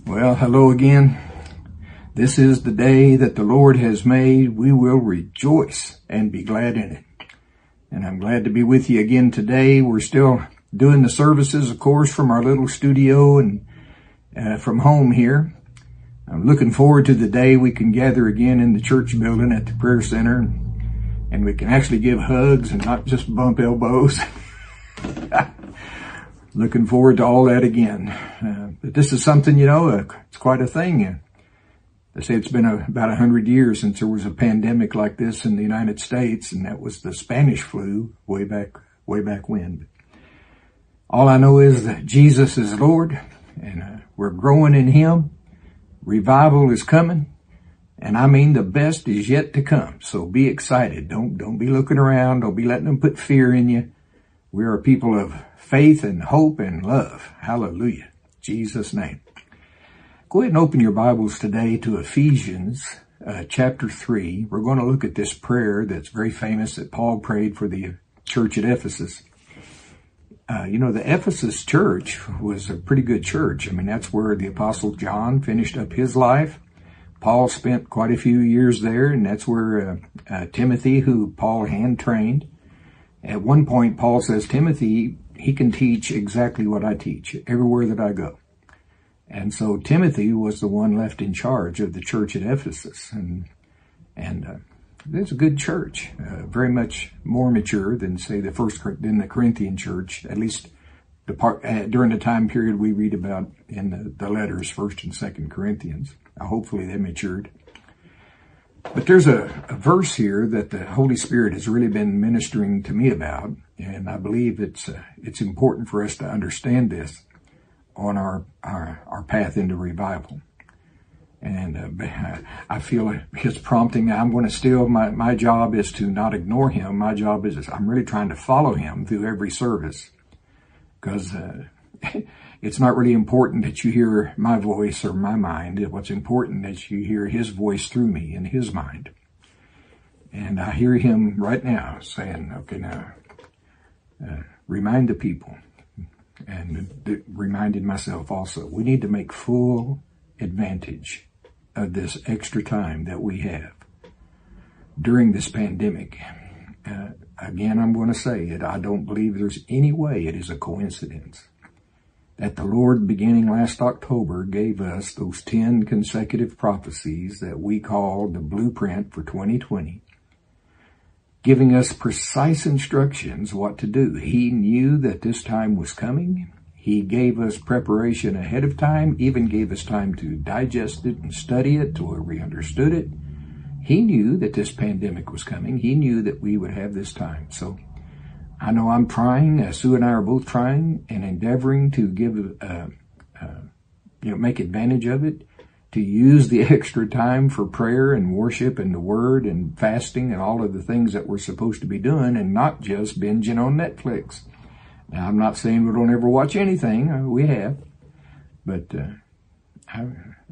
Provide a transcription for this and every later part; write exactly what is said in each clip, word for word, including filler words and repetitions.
Well, hello again. This is the day that the Lord has made. We will rejoice and be glad in it. And I'm glad to be with you again today. We're still doing the services, of course, from our little studio and uh, from home here. I'm looking forward to the day we can gather again in the church building at the prayer center, and, and we can actually give hugs and not just bump elbows. Looking forward to all that again. Uh, but this is something, you know, uh, it's quite a thing. Uh, they say it's been a, about a hundred years since there was a pandemic like this in the United States, and that was the Spanish flu way back, way back when. All I know is that Jesus is Lord, and uh, we're growing in Him. Revival is coming, and I mean the best is yet to come. So be excited. Don't don't be looking around. Don't be letting them put fear in you. We are a people of faith and hope and love. Hallelujah. Jesus' name. Go ahead and open your Bibles today to Ephesians uh, chapter three. We're going to look at this prayer that's very famous that Paul prayed for the church at Ephesus. Uh, you know, the Ephesus church was a pretty good church. I mean, that's where the Apostle John finished up his life. Paul spent quite a few years there, and that's where uh, uh, Timothy, who Paul hand-trained. At one point, Paul says, Timothy, he can teach exactly what I teach everywhere that I go. And so Timothy was the one left in charge of the church at Ephesus. And and uh, it's a good church, uh, very much more mature than, say, the first than the Corinthian church, at least the part, uh, during the time period we read about in the, the letters, First and Second Corinthians. Uh, hopefully they matured. But there's a, a verse here that the Holy Spirit has really been ministering to me about, and I believe it's uh, it's important for us to understand this on our our, our path into revival. And uh, I feel His prompting. I'm going to still, my, my job is to not ignore Him. My job is, I'm really trying to follow Him through every service, because uh, it's not really important that you hear my voice or my mind. What's important is that you hear His voice through me in His mind. And I hear Him right now saying, okay, now, uh, remind the people, and th- reminded myself also, we need to make full advantage of this extra time that we have during this pandemic. Uh, again, I'm going to say it. I don't believe there's any way it is a coincidence that the Lord, beginning last October, gave us those ten consecutive prophecies that we call the blueprint for twenty twenty, giving us precise instructions what to do. He knew that this time was coming. He gave us preparation ahead of time, even gave us time to digest it and study it to where we understood it. He knew that this pandemic was coming. He knew that we would have this time. So I know I'm trying, uh, Sue and I are both trying and endeavoring to give, uh, uh, you know, make advantage of it, to use the extra time for prayer and worship and the Word and fasting and all of the things that we're supposed to be doing, and not just binging on Netflix. Now, I'm not saying we don't ever watch anything. Uh, we have. But uh, I,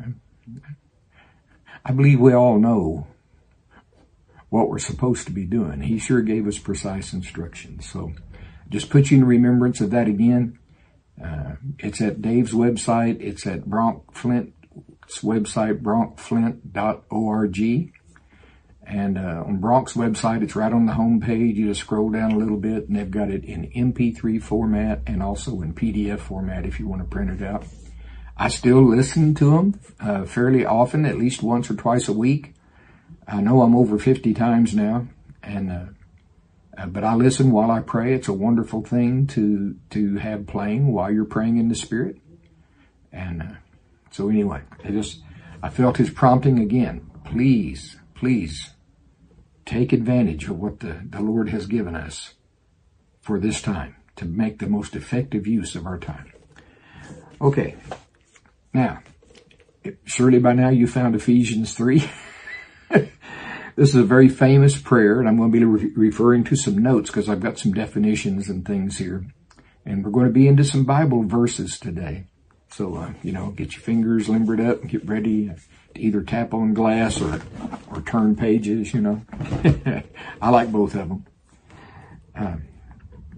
I believe we all know what we're supposed to be doing. He sure gave us precise instructions. So just put you in remembrance of that again. Uh, it's at Dave's website. It's at Bronk Flint's website, bronk flint dot org. And uh, on Bronk's website, it's right on the home page. You just scroll down a little bit, and they've got it in M P three format and also in P D F format if you want to print it out. I still listen to them uh, fairly often, at least once or twice a week. I know I'm over fifty times now, and uh, uh, but I listen while I pray. It's a wonderful thing to to have playing while you're praying in the Spirit. And uh, so anyway, I just I felt His prompting again. Please, please take advantage of what the, the Lord has given us for this time to make the most effective use of our time. Okay, now surely by now you found Ephesians three. This is a very famous prayer, and I'm going to be re- referring to some notes because I've got some definitions and things here. And we're going to be into some Bible verses today. So, uh, you know, get your fingers limbered up and get ready to either tap on glass or, or turn pages, you know. I like both of them. Uh,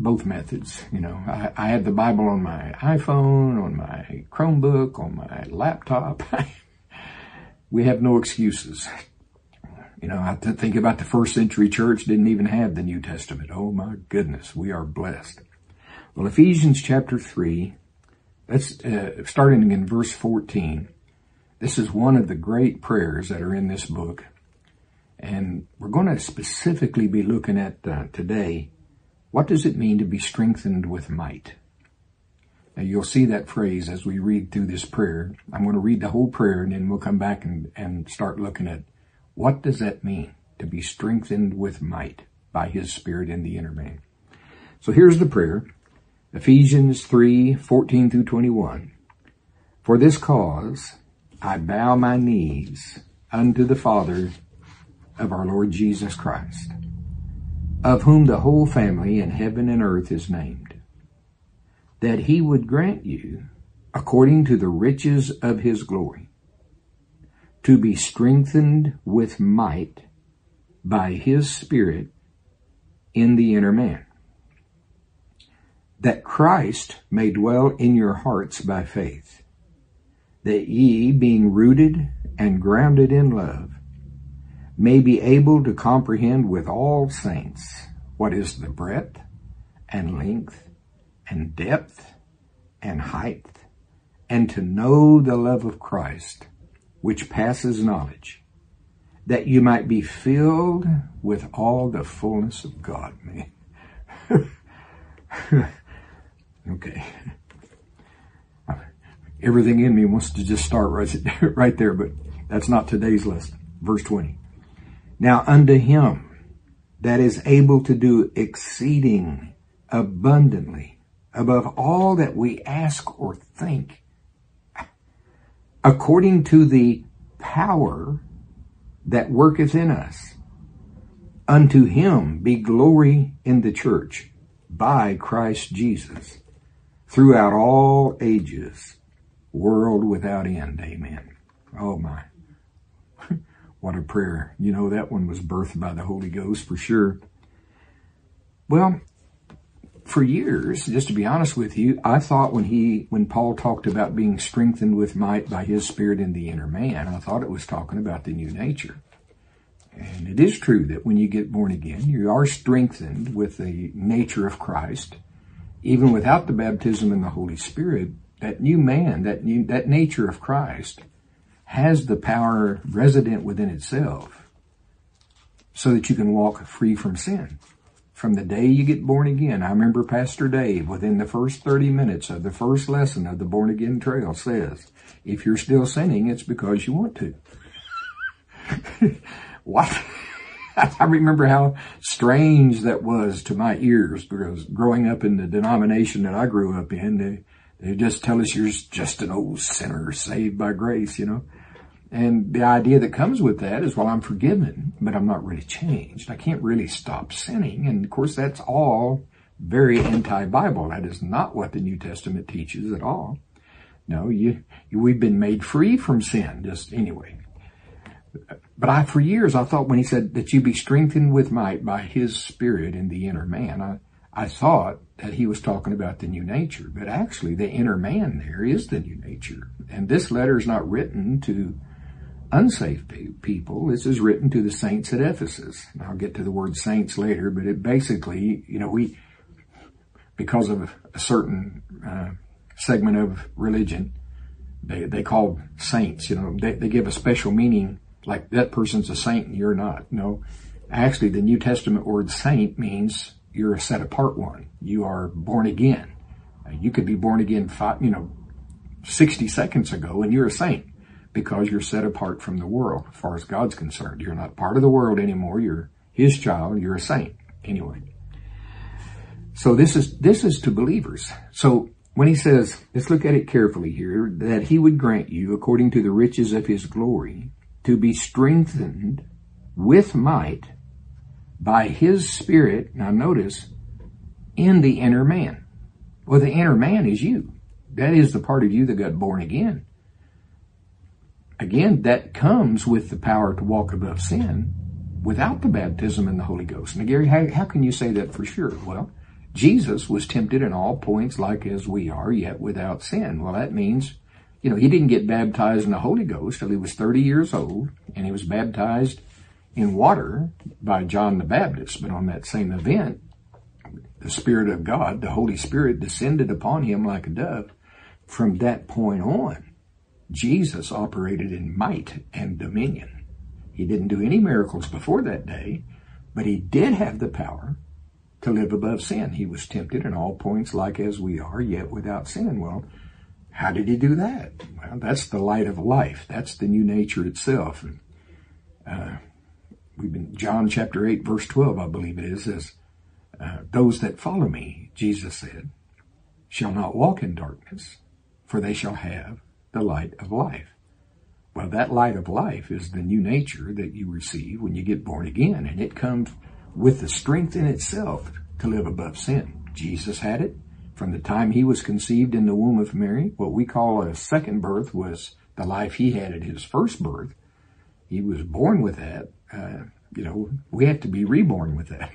both methods. You know, I, I had the Bible on my iPhone, on my Chromebook, on my laptop. We have no excuses. You know, I think about the first century church didn't even have the New Testament. Oh my goodness, we are blessed. Well, Ephesians chapter three, that's uh, starting in verse fourteen. This is one of the great prayers that are in this book. And we're going to specifically be looking at uh, today, what does it mean to be strengthened with might? Now you'll see that phrase as we read through this prayer. I'm going to read the whole prayer and then we'll come back and, and start looking at what does that mean to be strengthened with might by his Spirit in the inner man. So here's the prayer. Ephesians three, fourteen through twenty-one. For this cause I bow my knees unto the Father of our Lord Jesus Christ, of whom the whole family in heaven and earth is named, that he would grant you, according to the riches of his glory, to be strengthened with might by his Spirit in the inner man, that Christ may dwell in your hearts by faith, that ye, being rooted and grounded in love, may be able to comprehend with all saints what is the breadth and length and depth and height, and to know the love of Christ, which passes knowledge, that you might be filled with all the fullness of God. Man. Okay. Everything in me wants to just start right, right there, but that's not today's lesson. Verse twenty. Now unto him that is able to do exceeding abundantly above all that we ask or think, according to the power that worketh in us, unto him be glory in the church by Christ Jesus, throughout all ages, world without end. Amen. Oh my. What a prayer. You know, that one was birthed by the Holy Ghost for sure. Well, for years, just to be honest with you, I thought when he, when Paul talked about being strengthened with might by his Spirit in the inner man, I thought it was talking about the new nature. And it is true that when you get born again, you are strengthened with the nature of Christ. Even without the baptism in the Holy Spirit, that new man, that new, that nature of Christ has the power resident within itself so that you can walk free from sin. From the day you get born again, I remember Pastor Dave, within the first thirty minutes of the first lesson of the Born Again Trail, says, if you're still sinning, it's because you want to. What? I remember how strange that was to my ears, because growing up in the denomination that I grew up in, they, they just tell us you're just an old sinner saved by grace, you know. And the idea that comes with that is, well, I'm forgiven, but I'm not really changed. I can't really stop sinning. And of course, that's all very anti-Bible. That is not what the New Testament teaches at all. No, you, you we've been made free from sin, just anyway. But I, for years, I thought when he said that you be strengthened with might by his Spirit in the inner man, I, I thought that he was talking about the new nature. But actually, the inner man there is the new nature. And this letter is not written to unsaved people. This is written to the saints at Ephesus. And I'll get to the word saints later, but it basically, you know, we, because of a certain uh, segment of religion, they, they call saints, you know, they, they give a special meaning, like that person's a saint and you're not. No, actually the New Testament word saint means you're a set apart one. You are born again. You could be born again five, you know, sixty seconds ago and you're a saint, because you're set apart from the world as far as God's concerned. You're not part of the world anymore. You're his child. You're a saint. Anyway. So this is, this is to believers. So when he says, let's look at it carefully here, that he would grant you, according to the riches of his glory, to be strengthened with might by his Spirit. Now notice, in the inner man. Well, the inner man is you. That is the part of you that got born again. Again, that comes with the power to walk above sin without the baptism in the Holy Ghost. Now, Gary, how, how can you say that for sure? Well, Jesus was tempted in all points like as we are, yet without sin. Well, that means, you know, he didn't get baptized in the Holy Ghost till he was thirty years old, and he was baptized in water by John the Baptist. But on that same event, the Spirit of God, the Holy Spirit, descended upon him like a dove. From that point on, Jesus operated in might and dominion. He didn't do any miracles before that day, but he did have the power to live above sin. He was tempted in all points like as we are, yet without sin. Well, how did he do that? Well, that's the light of life. That's the new nature itself. And, uh, we've been, John chapter eight, verse twelve, I believe it is, says, uh, those that follow me, Jesus said, shall not walk in darkness, for they shall have the light of life. Well, that light of life is the new nature that you receive when you get born again, and it comes with the strength in itself to live above sin. Jesus had it from the time he was conceived in the womb of Mary. What we call a second birth was the life he had at his first birth. He was born with that. Uh, you know, we have to be reborn with that.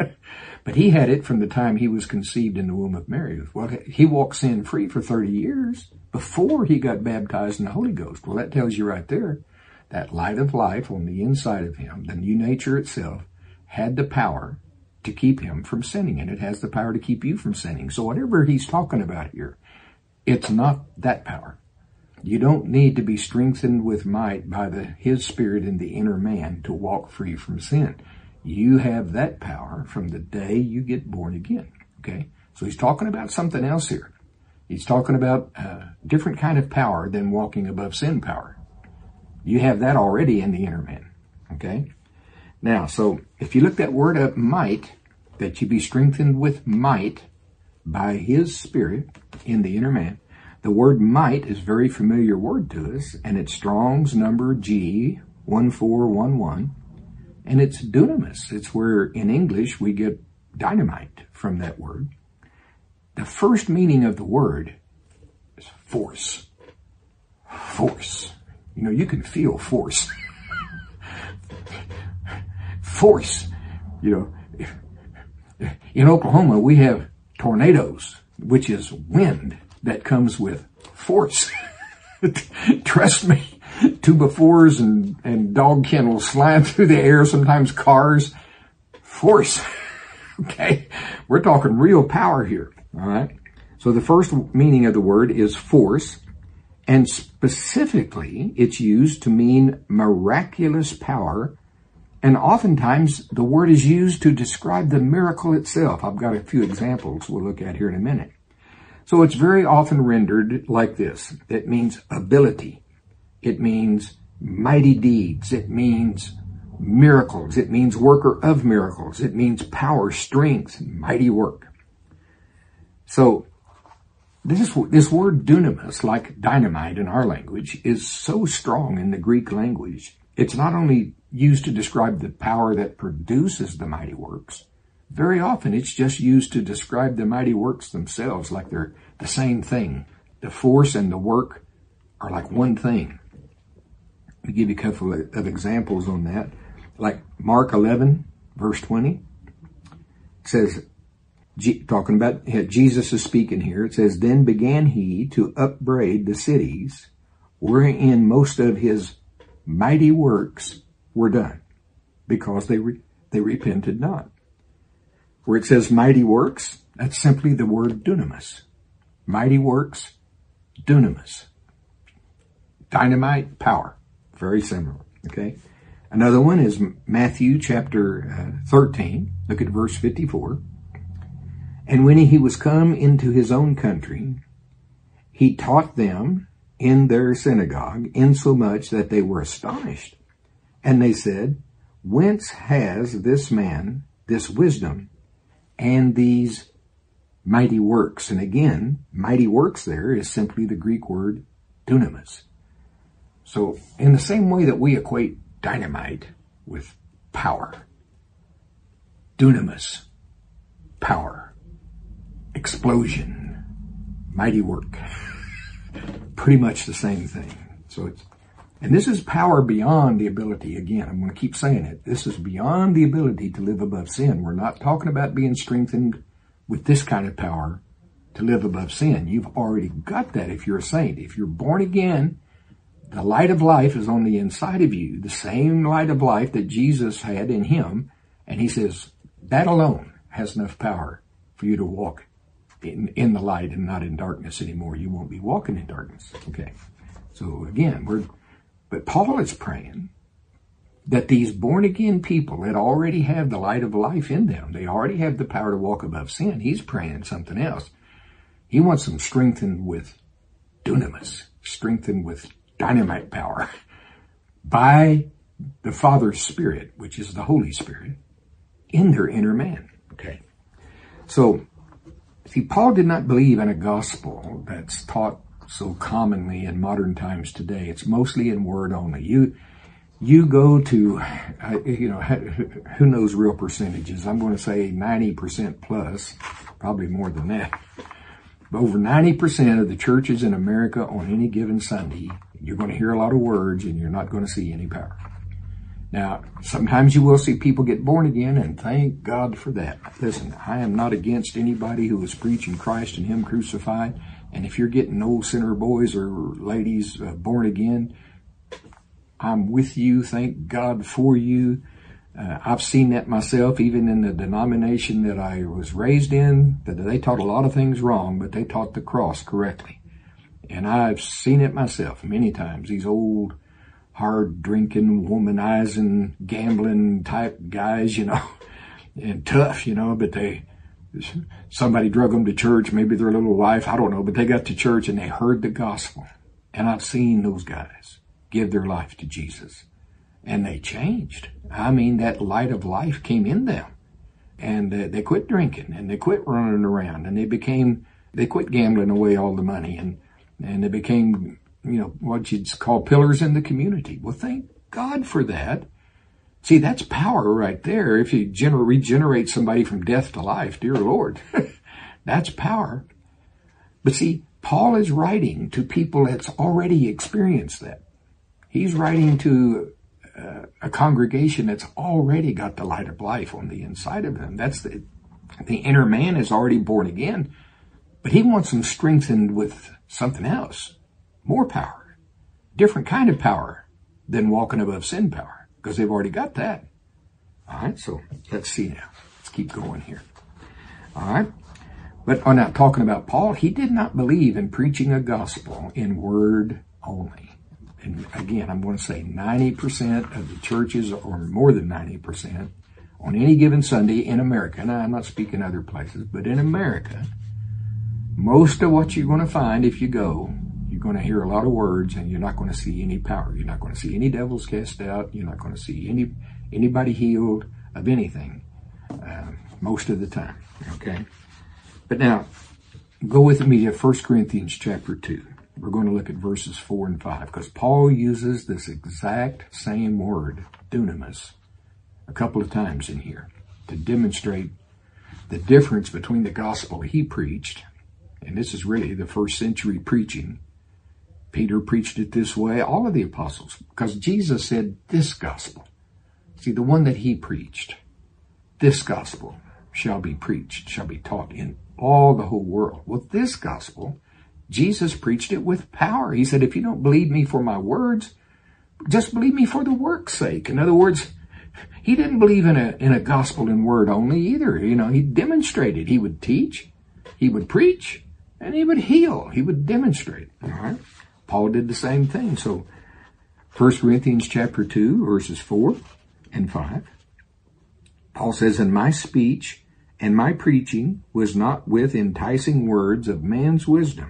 But he had it from the time he was conceived in the womb of Mary. Well, he walked sin free for thirty years before he got baptized in the Holy Ghost. Well, that tells you right there, that light of life on the inside of him, the new nature itself, had the power to keep him from sinning, and it has the power to keep you from sinning. So whatever he's talking about here, it's not that power. You don't need to be strengthened with might by the his spirit in the inner man to walk free from sin. You have that power from the day you get born again. Okay? So he's talking about something else here. He's talking about a different kind of power than walking above sin power. You have that already in the inner man. Okay? Now, so if you look that word up, might, that you be strengthened with might by his spirit in the inner man. The word might is a very familiar word to us, and it's Strong's number G one four one one, and it's dunamis. It's where in English we get dynamite from that word. The first meaning of the word is force. Force. You know, you can feel force. Force. You know, in Oklahoma, we have tornadoes, which is wind that comes with force. Trust me, two by fours and, and dog kennels flying through the air, sometimes cars. Force. Okay? We're talking real power here. All right? So the first meaning of the word is force, and specifically it's used to mean miraculous power. And oftentimes, the word is used to describe the miracle itself. I've got a few examples we'll look at here in a minute. So it's very often rendered like this. It means ability. It means mighty deeds. It means miracles. It means worker of miracles. It means power, strength, mighty work. So this, this word dunamis, like dynamite in our language, is so strong in the Greek language. It's not only used to describe the power that produces the mighty works. Very often it's just used to describe the mighty works themselves, like they're the same thing. The force and the work are like one thing. I'll give you a couple of examples on that. Like Mark eleven, verse twenty. It says, talking about, Jesus is speaking here. It says, then began he to upbraid the cities wherein most of his mighty works were done, because they re- they repented not. Where it says mighty works, that's simply the word dunamis. Mighty works, dunamis. Dynamite, power. Very similar. Okay. Another one is Matthew chapter uh, thirteen. Look at verse fifty-four. And when he was come into his own country, he taught them in their synagogue, insomuch that they were astonished. And they said, whence has this man this wisdom and these mighty works? And again, mighty works there is simply the Greek word dunamis. So in the same way that we equate dynamite with power, dunamis, power, explosion, mighty work, pretty much the same thing. So it's, and this is power beyond the ability. Again, I'm going to keep saying it. This is beyond the ability to live above sin. We're not talking about being strengthened with this kind of power to live above sin. You've already got that if you're a saint. If you're born again, the light of life is on the inside of you, the same light of life that Jesus had in him. And he says that alone has enough power for you to walk in, in the light and not in darkness anymore. You won't be walking in darkness. Okay. So again, we're, but Paul is praying that these born again people that already have the light of life in them, they already have the power to walk above sin. He's praying something else. He wants them strengthened with dunamis, strengthened with dynamite power by the Father's Spirit, which is the Holy Spirit, in their inner man. Okay. So, see, Paul did not believe in a gospel that's taught so commonly in modern times today. It's mostly in word only. You, you go to, uh, you know, who knows real percentages? I'm going to say ninety percent plus, probably more than that. Over ninety percent of the churches in America on any given Sunday, you're going to hear a lot of words and you're not going to see any power. Now, sometimes you will see people get born again, and thank God for that. Listen, I am not against anybody who is preaching Christ and Him crucified. And if you're getting old sinner boys or ladies uh, born again, I'm with you. Thank God for you. Uh, I've seen that myself, even in the denomination that I was raised in, that they taught a lot of things wrong, but they taught the cross correctly. And I've seen it myself many times. These old, hard drinking, womanizing, gambling type guys, you know, and tough, you know, but they, somebody drug them to church, maybe their little wife, I don't know, but they got to church and they heard the gospel. And I've seen those guys give their life to Jesus. And they changed. I mean, that light of life came in them. And uh, they quit drinking and they quit running around and they became, they quit gambling away all the money and, and they became, you know, what you'd call pillars in the community. Well, thank God for that. See, that's power right there. If you gener- regenerate somebody from death to life, dear Lord, that's power. But see, Paul is writing to people that's already experienced that. He's writing to uh, a congregation that's already got the light of life on the inside of them. That's the, the inner man is already born again, but he wants them strengthened with something else. More power, different kind of power than walking above sin power, because they've already got that. All right, so let's see now. Let's keep going here. All right, but on that talking about Paul, he did not believe in preaching a gospel in word only. And again, I'm going to say ninety percent of the churches, or more than ninety percent, on any given Sunday in America, and I'm not speaking other places, but in America, most of what you're going to find if you go, you're going to hear a lot of words and you're not going to see any power. You're not going to see any devils cast out. You're not going to see any anybody healed of anything uh, most of the time. Okay? But now, go with me to First Corinthians chapter two. We're going to look at verses four and five because Paul uses this exact same word, dunamis, a couple of times in here to demonstrate the difference between the gospel he preached, and this is really the first century preaching. Peter preached it this way, all of the apostles, because Jesus said this gospel. See, the one that he preached, this gospel shall be preached, shall be taught in all the whole world. Well, this gospel, Jesus preached it with power. He said, if you don't believe me for my words, just believe me for the work's sake. In other words, he didn't believe in a, in a gospel in word only either. You know, he demonstrated. He would teach, he would preach, and he would heal. He would demonstrate. All right. Paul did the same thing. So First Corinthians chapter two, verses four and five. Paul says, and my speech and my preaching was not with enticing words of man's wisdom,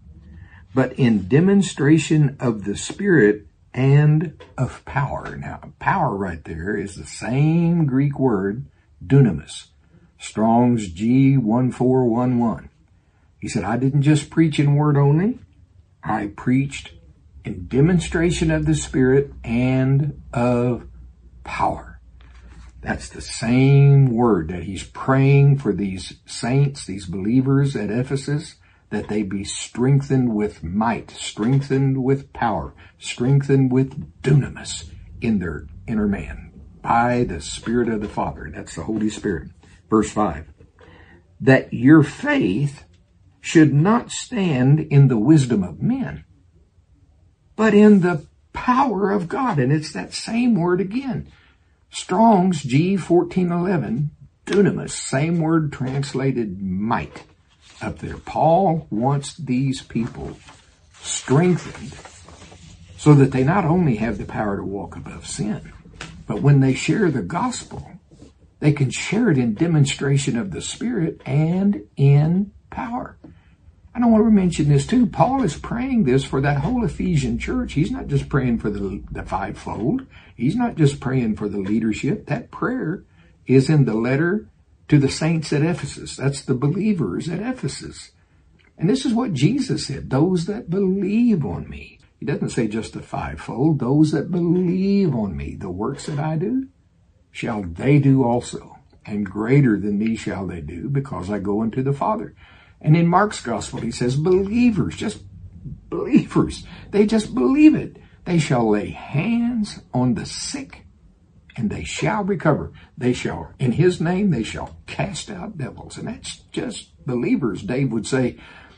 but in demonstration of the Spirit and of power. Now, power right there is the same Greek word, dunamis, Strong's G one four one one. He said, I didn't just preach in word only. I preached in demonstration of the Spirit and of power. That's the same word that he's praying for these saints, these believers at Ephesus, that they be strengthened with might, strengthened with power, strengthened with dunamis in their inner man by the Spirit of the Father. That's the Holy Spirit. Verse five. that your faith should not stand in the wisdom of men, but in the power of God. And it's that same word again. Strong's G fourteen eleven, dunamis, same word translated might up there. Paul wants these people strengthened so that they not only have the power to walk above sin, but when they share the gospel, they can share it in demonstration of the Spirit and in power. And I want to mention this too. Paul is praying this for that whole Ephesian church. He's not just praying for the, the fivefold. He's not just praying for the leadership. That prayer is in the letter to the saints at Ephesus. That's the believers at Ephesus. And this is what Jesus said, those that believe on me. He doesn't say just the fivefold. Those that believe on me, the works that I do, shall they do also. And greater than me shall they do, because I go unto the Father. And in Mark's gospel, he says, believers, just believers, they just believe it. They shall lay hands on the sick, and they shall recover. They shall, in his name, they shall cast out devils. And that's just believers. Dave would say,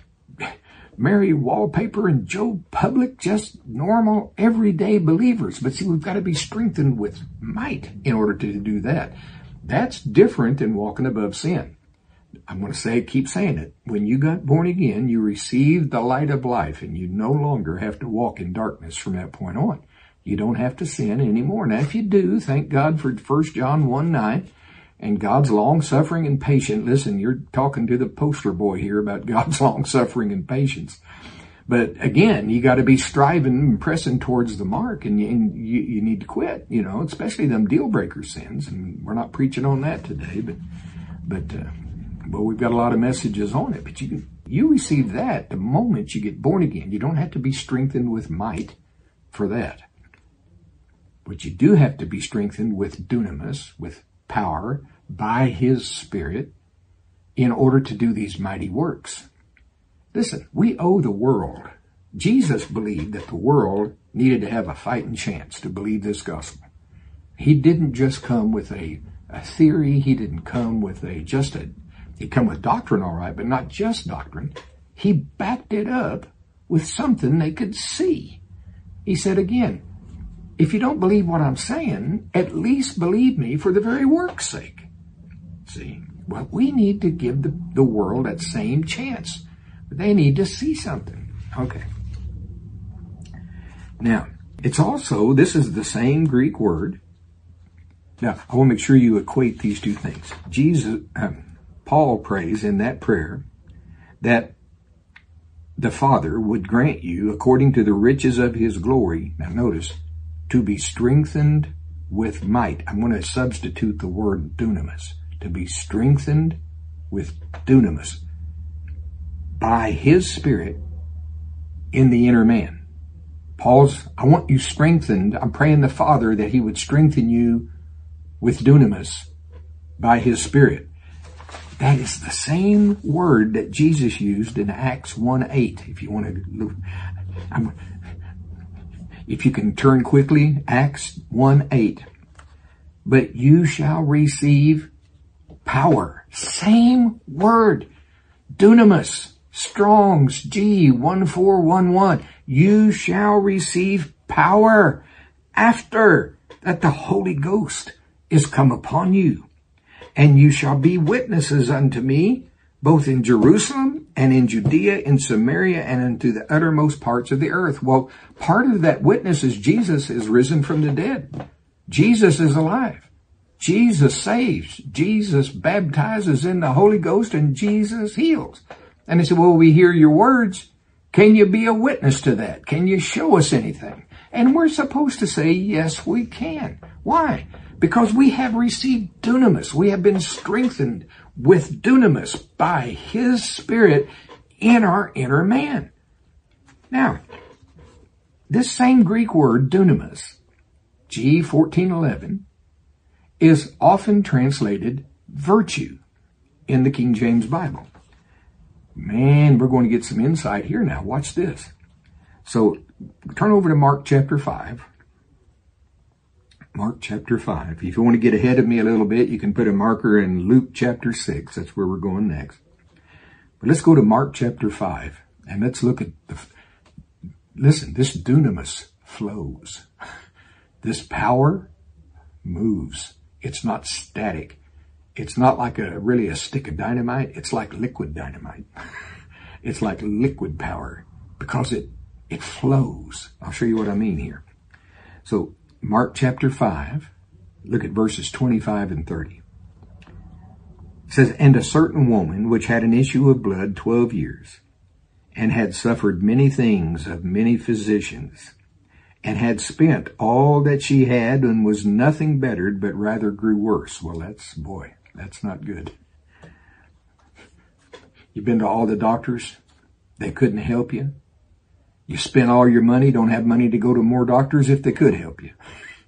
Mary Wallpaper and Joe Public, just normal, everyday believers. But see, we've got to be strengthened with might in order to do that. That's different than walking above sin. I'm going to say, keep saying it. When you got born again, you received the light of life, and you no longer have to walk in darkness from that point on. You don't have to sin anymore. Now, if you do, thank God for First John one nine and God's long-suffering and patient. Listen, you're talking to the poster boy here about God's long-suffering and patience. But again, you got to be striving and pressing towards the mark, and, you, and you, you need to quit, you know, especially them deal-breaker sins. And we're not preaching on that today, but, but, uh, well, we've got a lot of messages on it. But you can, you receive that the moment you get born again. You don't have to be strengthened with might for that. But you do have to be strengthened with dunamis, with power, by his Spirit, in order to do these mighty works. Listen, we owe the world. Jesus believed that the world needed to have a fighting chance to believe this gospel. He didn't just come with a, a theory. He didn't come with a just a, he'd come with doctrine, all right, but not just doctrine. He backed it up with something they could see. He said again, if you don't believe what I'm saying, at least believe me for the very work's sake. See, well, we need to give the, the world that same chance. They need to see something. Okay. Now, it's also, this is the same Greek word. Now, I want to make sure you equate these two things. Jesus, um, Paul prays in that prayer that the Father would grant you, according to the riches of his glory, now notice, to be strengthened with might. I'm going to substitute the word dunamis. To be strengthened with dunamis by his Spirit in the inner man. Paul's, I want you strengthened. I'm praying the Father that he would strengthen you with dunamis by his Spirit. That is the same word that Jesus used in Acts one eight. If you want to look, I'm, if you can turn quickly, Acts one eight. But you shall receive power. Same word. Dunamis. Strong's G one four one one. You shall receive power after that the Holy Ghost is come upon you. And you shall be witnesses unto me, both in Jerusalem and in Judea, in Samaria, and unto the uttermost parts of the earth. Well, part of that witness is Jesus is risen from the dead. Jesus is alive. Jesus saves. Jesus baptizes in the Holy Ghost, and Jesus heals. And they said, well, we hear your words. Can you be a witness to that? Can you show us anything? And we're supposed to say, yes, we can. Why? Because we have received dunamis. We have been strengthened with dunamis by his Spirit in our inner man. Now, this same Greek word, dunamis, G fourteen eleven, is often translated virtue in the King James Bible. Man, we're going to get some insight here now. Watch this. So turn over to Mark chapter five. I'm Mark chapter five. If you want to get ahead of me a little bit, you can put a marker in Luke chapter six. That's where we're going next. But let's go to Mark chapter five and let's look at the, listen, this dunamis flows. This power moves. It's not static. It's not like a really a stick of dynamite. It's like liquid dynamite. It's like liquid power because it, it flows. I'll show you what I mean here. So Mark chapter five, look at verses twenty-five and thirty. It says, and a certain woman which had an issue of blood twelve years, and had suffered many things of many physicians, and had spent all that she had, and was nothing bettered, but rather grew worse. Well, that's, boy, that's not good. You've been to all the doctors. They couldn't help you. You spent all your money, don't have money to go to more doctors if they could help you.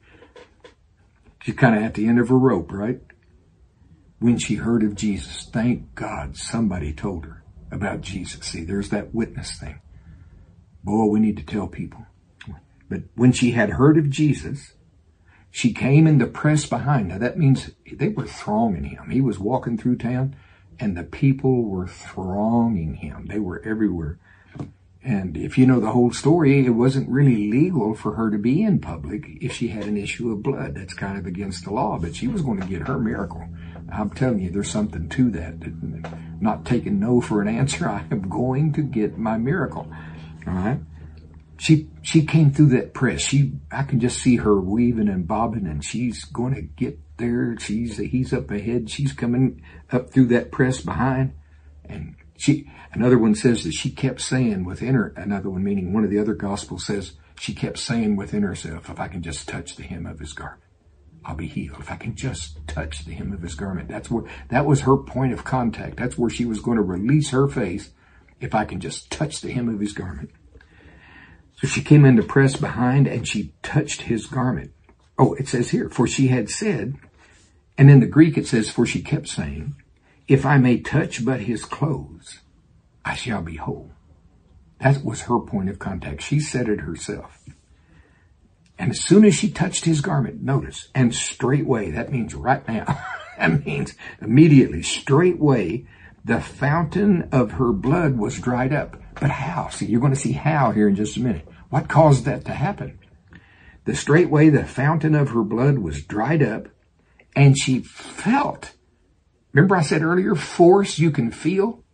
She's kind of at the end of her rope, right? When she heard of Jesus, thank God somebody told her about Jesus. See, there's that witness thing. Boy, we need to tell people. But when she had heard of Jesus, she came in the press behind. Now that means they were thronging him. He was walking through town and the people were thronging him. They were everywhere. And if you know the whole story, it wasn't really legal for her to be in public if she had an issue of blood. That's kind of against the law, but she was going to get her miracle. I'm telling you, there's something to that. Not taking no for an answer. I am going to get my miracle. All right. She, she came through that press. She, I can just see her weaving and bobbing, and she's going to get there. She's, he's up ahead. She's coming up through that press behind, and she, another one says that she kept saying within her, another one meaning one of the other gospels says she kept saying within herself, if I can just touch the hem of his garment, I'll be healed. If I can just touch the hem of his garment. That's where, that was her point of contact. That's where she was going to release her faith. If I can just touch the hem of his garment. So she came in the press behind and she touched his garment. Oh, it says here, for she had said, and in the Greek it says, for she kept saying, if I may touch but his clothes, I shall be whole. That was her point of contact. She said it herself. And as soon as she touched his garment, notice, and straightway, that means right now, that means immediately, straightway, the fountain of her blood was dried up. But how? See, you're going to see how here in just a minute. What caused that to happen? The straightway, the fountain of her blood was dried up, and she felt. Remember I said earlier, force you can feel?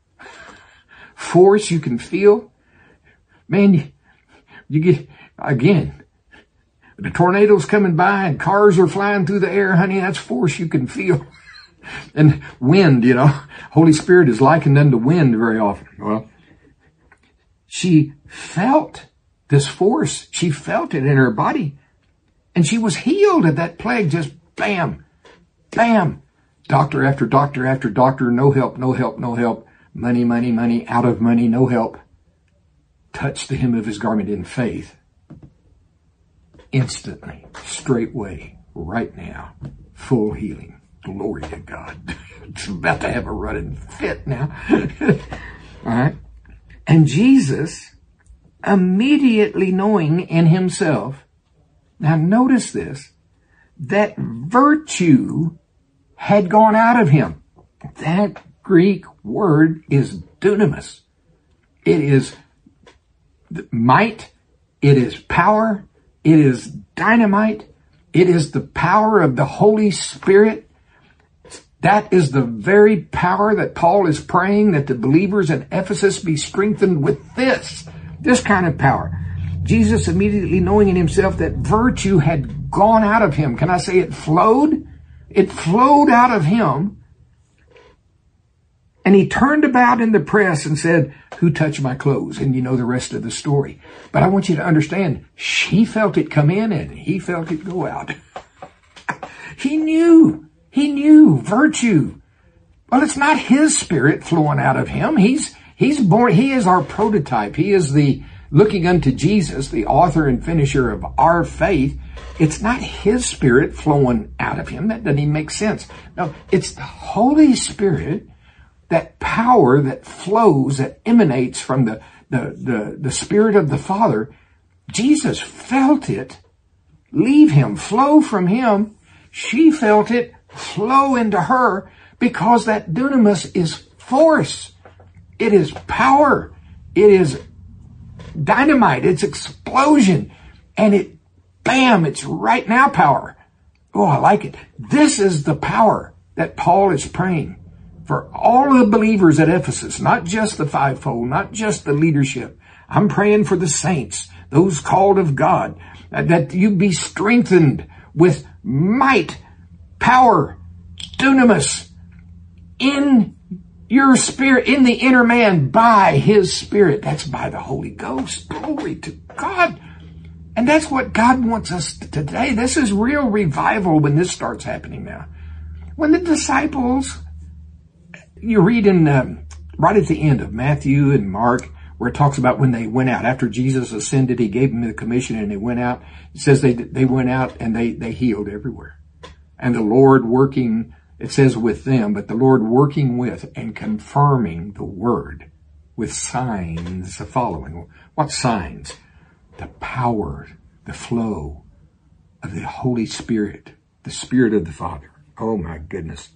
Force you can feel? Man, you, you get, again, the tornado's coming by and cars are flying through the air, honey, that's force you can feel. And wind, you know, Holy Spirit is likened unto wind very often. Well, she felt this force. She felt it in her body. And she was healed of that plague. Just bam, bam. Doctor after doctor after doctor. No help, no help, no help. Money, money, money. Out of money, no help. Touched the hem of his garment in faith. Instantly, straightway, right now, full healing. Glory to God. It's about to have a running fit now. All right. And Jesus, immediately knowing in himself, now notice this, that virtue had gone out of him. That Greek word is dunamis. It is might. It is power. It is dynamite. It is the power of the Holy Spirit. That is the very power that Paul is praying that the believers at Ephesus be strengthened with this, this kind of power. Jesus immediately knowing in himself that virtue had gone out of him. Can I say it flowed? It flowed out of him. And he turned about in the press and said, who touched my clothes? And you know the rest of the story. But I want you to understand, she felt it come in and he felt it go out. He knew. He knew virtue. Well, it's not his spirit flowing out of him. He's, he's born, he is our prototype. He is the, looking unto Jesus, the author and finisher of our faith. It's not his spirit flowing out of him. That doesn't even make sense. No, it's the Holy Spirit, that power that flows, that emanates from the, the, the, the Spirit of the Father. Jesus felt it leave him, flow from him. She felt it flow into her because that dunamis is force. It is power. It is dynamite. It's explosion. And it, bam, it's right now power. Oh, I like it. This is the power that Paul is praying for all the believers at Ephesus, not just the fivefold, not just the leadership. I'm praying for the saints, those called of God, that you be strengthened with might, power, dunamis in your spirit, in the inner man by his Spirit. That's by the Holy Ghost. Glory to God. And that's what God wants us to today. This is real revival when this starts happening now. When the disciples, you read in, um, right at the end of Matthew and Mark, where it talks about when they went out. After Jesus ascended, he gave them the commission and they went out. It says they they went out and they, they healed everywhere. And the Lord working, it says with them, but the Lord working with and confirming the word with signs following. What signs? The power, the flow of the Holy Spirit, the Spirit of the Father. Oh my goodness.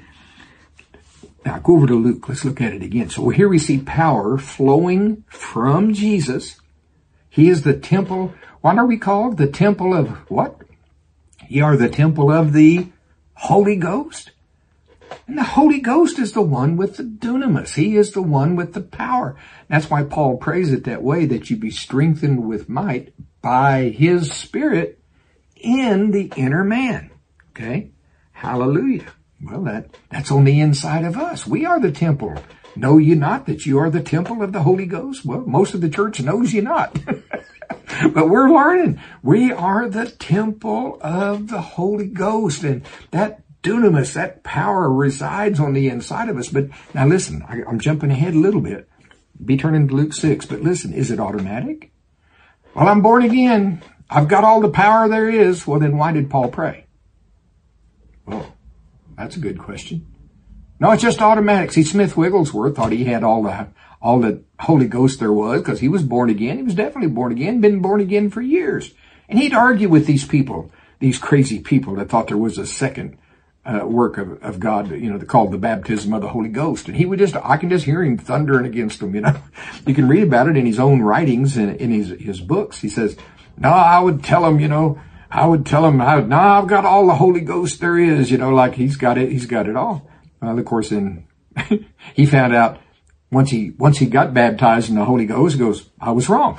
Now go over to Luke. Let's look at it again. So here we see power flowing from Jesus. He is the temple. What are we called? The temple of what? Ye are the temple of the Holy Ghost. And the Holy Ghost is the one with the dunamis. He is the one with the power. That's why Paul prays it that way, that you be strengthened with might by his Spirit in the inner man. Okay? Hallelujah. Well, that, that's on the inside of us. We are the temple. Know ye not that you are the temple of the Holy Ghost? Well, most of the church knows ye not. But we're learning. We are the temple of the Holy Ghost. And that dunamis, that power resides on the inside of us. But now listen, I, I'm jumping ahead a little bit. Be turning to Luke six. But listen, is it automatic? Well, I'm born again. I've got all the power there is. Well, then why did Paul pray? Well, that's a good question. No, it's just automatic. See, Smith Wigglesworth thought he had all the all the Holy Ghost there was because he was born again. He was definitely born again, been born again for years. And he'd argue with these people, these crazy people that thought there was a second uh, work of, of God, you know, called the baptism of the Holy Ghost. And he would just, I can just hear him thundering against them, you know. You can read about it in his own writings and in his, his books. He says, no, I would tell him, you know, I would tell him, I, no, I've got all the Holy Ghost there is, you know, like he's got it, he's got it all. Well, of course, then he found out once he, once he got baptized in the Holy Ghost, he goes, I was wrong.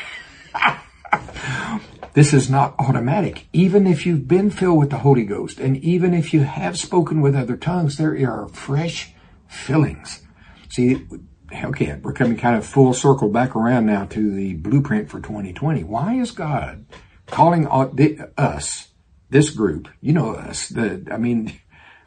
This is not automatic. Even if you've been filled with the Holy Ghost, and even if you have spoken with other tongues, there are fresh fillings. See, okay, we're coming kind of full circle back around now to the blueprint for twenty twenty. Why is God calling us, this group, you know us, the, I mean,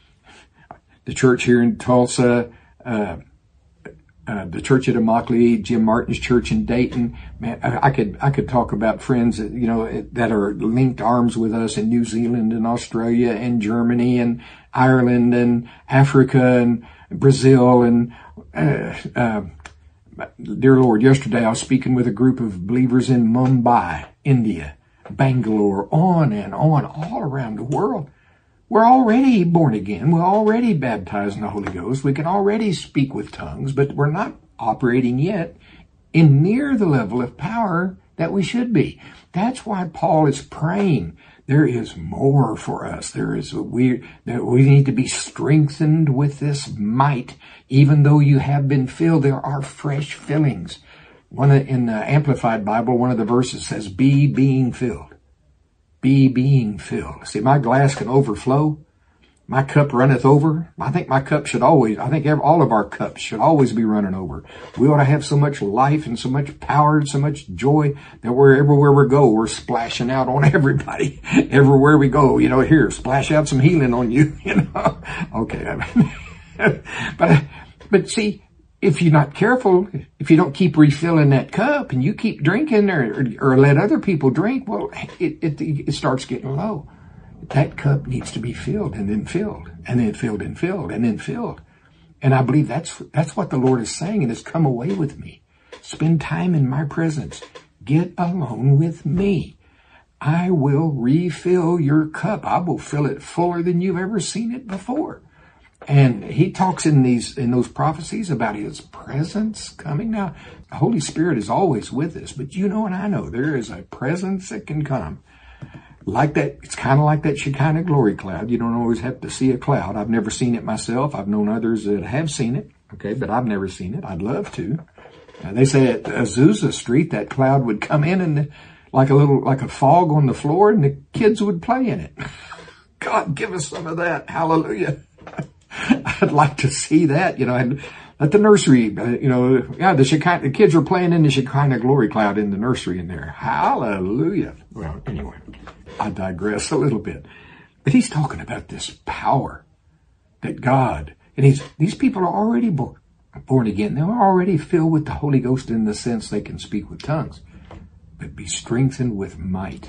the church here in Tulsa, uh, uh, the church at Immokalee, Jim Martin's church in Dayton. Man, I, I could, I could talk about friends that, you know, that are linked arms with us in New Zealand and Australia and Germany and Ireland and Africa and Brazil and, uh, uh, dear Lord, yesterday I was speaking with a group of believers in Mumbai, India, Bangalore, on and on, all around the world. We're already born again. We're already baptized in the Holy Ghost. We can already speak with tongues, but we're not operating yet in near the level of power that we should be. That's why Paul is praying. There is more for us. There is a we that we need to be strengthened with this might. Even though you have been filled, there are fresh fillings. One in the Amplified Bible, one of the verses says, "Be being filled." Be being filled. See, my glass can overflow. My cup runneth over. I think my cup should always, I think every, all of our cups should always be running over. We ought to have so much life and so much power and so much joy that we're everywhere we go, we're splashing out on everybody. Everywhere we go, you know, here, splash out some healing on you, you know. Okay. but, but see, if you're not careful, if you don't keep refilling that cup and you keep drinking or, or, or let other people drink, well, it, it, it starts getting low. That cup needs to be filled and then filled and then filled and filled and then filled. And I believe that's, that's what the Lord is saying. And it's come away with me. Spend time in my presence. Get alone with me. I will refill your cup. I will fill it fuller than you've ever seen it before. And he talks in these, in those prophecies about his presence coming. Now, the Holy Spirit is always with us, but you know and I know there is a presence that can come. Like that, it's kind of like that Shekinah glory cloud. You don't always have to see a cloud. I've never seen it myself. I've known others that have seen it. Okay, but I've never seen it. I'd love to. Uh, they say at Azusa Street, that cloud would come in and the, like a little, like a fog on the floor, and the kids would play in it. God, give us some of that. Hallelujah. I'd like to see that, you know, and at the nursery, uh, you know, yeah, the Shekinah, the kids were playing in the Shekinah glory cloud in the nursery in there. Hallelujah. Well, anyway, I digress a little bit, but he's talking about this power that God, and he's, these people are already born, born again. They're already filled with the Holy Ghost in the sense they can speak with tongues, but be strengthened with might.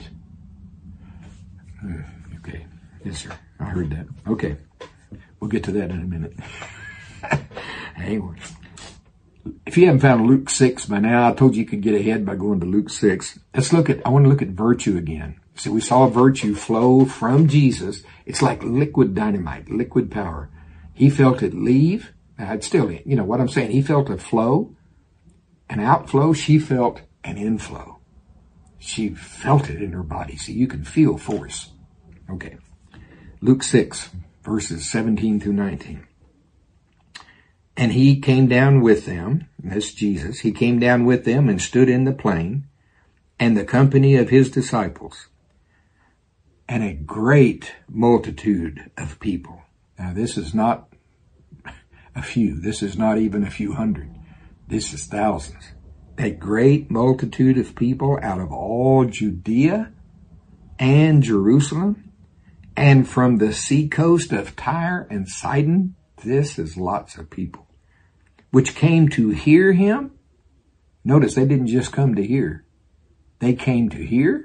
Okay. Yes, sir. I heard that. Okay. We'll get to that in a minute. Anyway, if you haven't found Luke six by now, I told you you could get ahead by going to Luke six. Let's look at, I want to look at virtue again. So we saw virtue flow from Jesus. It's like liquid dynamite, liquid power. He felt it leave. I'd still, you know what I'm saying? He felt a flow, an outflow. She felt an inflow. She felt it in her body. So you can feel force. Okay. Luke six. Verses seventeen through nineteen. And he came down with them, that's Jesus, he came down with them and stood in the plain, and the company of his disciples, and a great multitude of people. Now this is not a few, this is not even a few hundred, this is thousands. A great multitude of people out of all Judea and Jerusalem, and from the seacoast of Tyre and Sidon, this is lots of people, which came to hear him. Notice they didn't just come to hear. They came to hear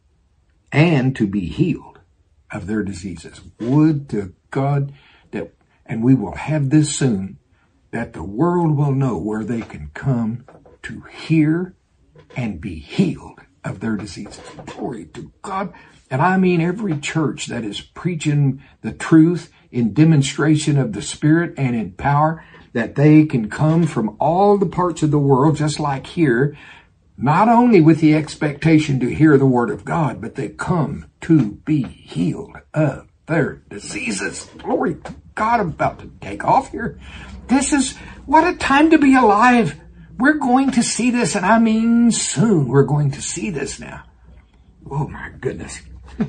and to be healed of their diseases. Would to God that, and we will have this soon, that the world will know where they can come to hear and be healed of their diseases. Glory to God. And I mean every church that is preaching the truth in demonstration of the Spirit and in power, that they can come from all the parts of the world, just like here, not only with the expectation to hear the Word of God, but they come to be healed of their diseases. Glory to God. I'm about to take off here. This is, what a time to be alive. We're going to see this, and I mean soon we're going to see this now. Oh my goodness.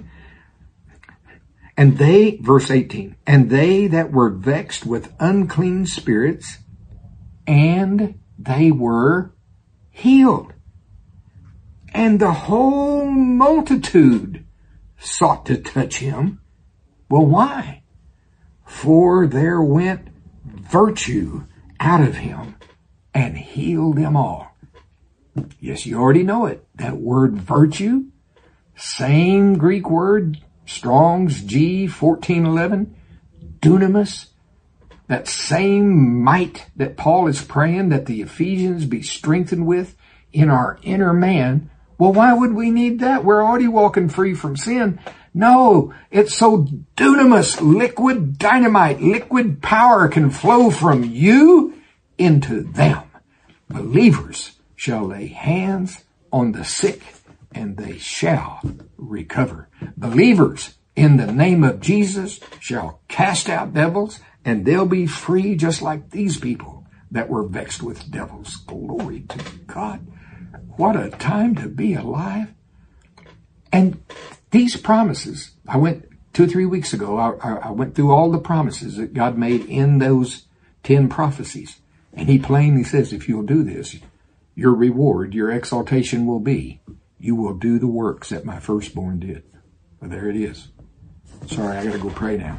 And they, verse eighteen, and they that were vexed with unclean spirits, and they were healed. And the whole multitude sought to touch him. Well, why? For there went virtue out of him and healed them all. Yes, you already know it. That word virtue, same Greek word, Strong's G fourteen eleven, dunamis, that same might that Paul is praying that the Ephesians be strengthened with in our inner man. Well, why would we need that? We're already walking free from sin. No, it's so dunamis, liquid dynamite, liquid power can flow from you into them. Believers shall lay hands on the sick and they shall recover. Believers in the name of Jesus shall cast out devils, and they'll be free just like these people that were vexed with devils. Glory to God. What a time to be alive. And these promises, I went two or three weeks ago, I, I, I went through all the promises that God made in those ten prophecies. And he plainly says, if you'll do this, your reward, your exaltation will be, you will do the works that my firstborn did. Well, there it is. Sorry, I gotta go pray now.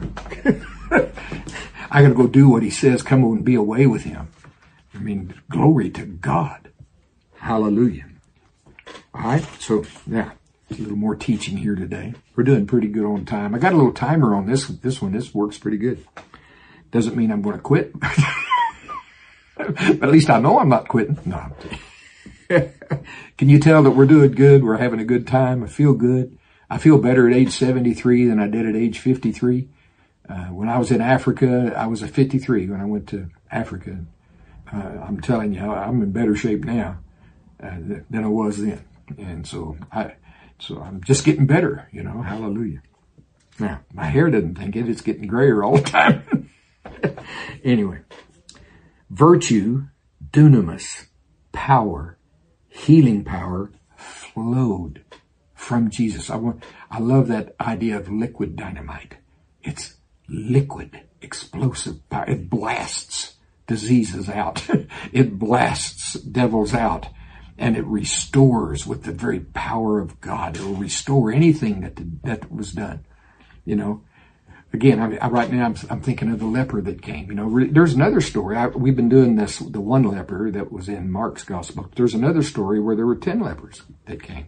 I gotta go do what he says, come on and be away with him. I mean, glory to God. Hallelujah. All right, so yeah, a little more teaching here today. We're doing pretty good on time. I got a little timer on this, this one. This works pretty good. Doesn't mean I'm going to quit. But at least I know I'm not quitting. No. Can you tell that we're doing good? We're having a good time. I feel good. I feel better at age seventy-three than I did at age fifty-three. Uh, when I was in Africa, I was at fifty-three when I went to Africa. Uh, I'm telling you, I'm in better shape now uh, than I was then. And so I, so I'm just getting better, you know, hallelujah. Now, my hair doesn't think it, it's getting grayer all the time. Anyway, virtue, dunamis, power, healing power flowed from Jesus. I want, I love that idea of liquid dynamite. It's liquid, explosive power. It blasts diseases out. It blasts devils out, and it restores with the very power of God. It will restore anything that that was done. You know, again, I, I, right now I'm, I'm thinking of the leper that came. You know, re, there's another story. I, we've been doing this, the one leper that was in Mark's gospel. There's another story where there were ten lepers that came.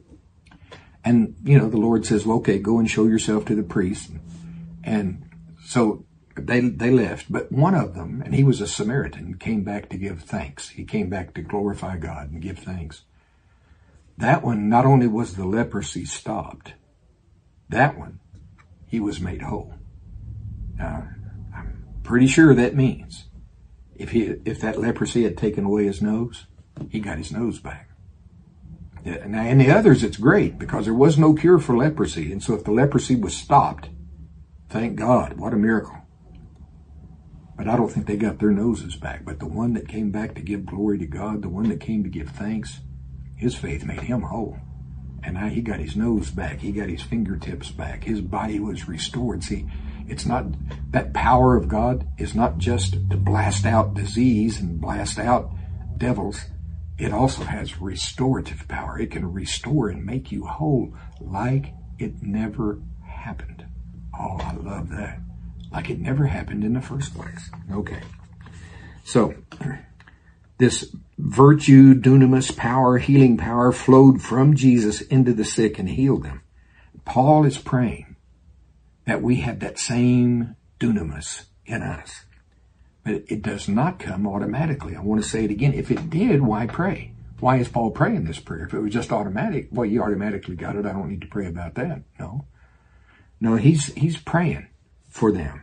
And, you know, the Lord says, well, okay, go and show yourself to the priest. And so they they left, but one of them, and he was a Samaritan, came back to give thanks. He came back to glorify God and give thanks. That one, not only was the leprosy stopped, that one, he was made whole. Now, I'm pretty sure that means if he if that leprosy had taken away his nose, he got his nose back. Yeah, now, in the others, it's great because there was no cure for leprosy. And so if the leprosy was stopped, thank God, what a miracle. But I don't think they got their noses back. But the one that came back to give glory to God, the one that came to give thanks, his faith made him whole. And now he got his nose back. He got his fingertips back. His body was restored. See, it's not, that power of God is not just to blast out disease and blast out devils. It also has restorative power. It can restore and make you whole like it never happened. Oh, I love that. Like it never happened in the first place. Okay. So, this virtue, dunamis power, healing power flowed from Jesus into the sick and healed them. Paul is praying that we have that same dunamis in us. But it does not come automatically. I want to say it again. If it did, why pray? Why is Paul praying this prayer? If it was just automatic, well, you automatically got it. I don't need to pray about that. No. No, he's he's praying for them.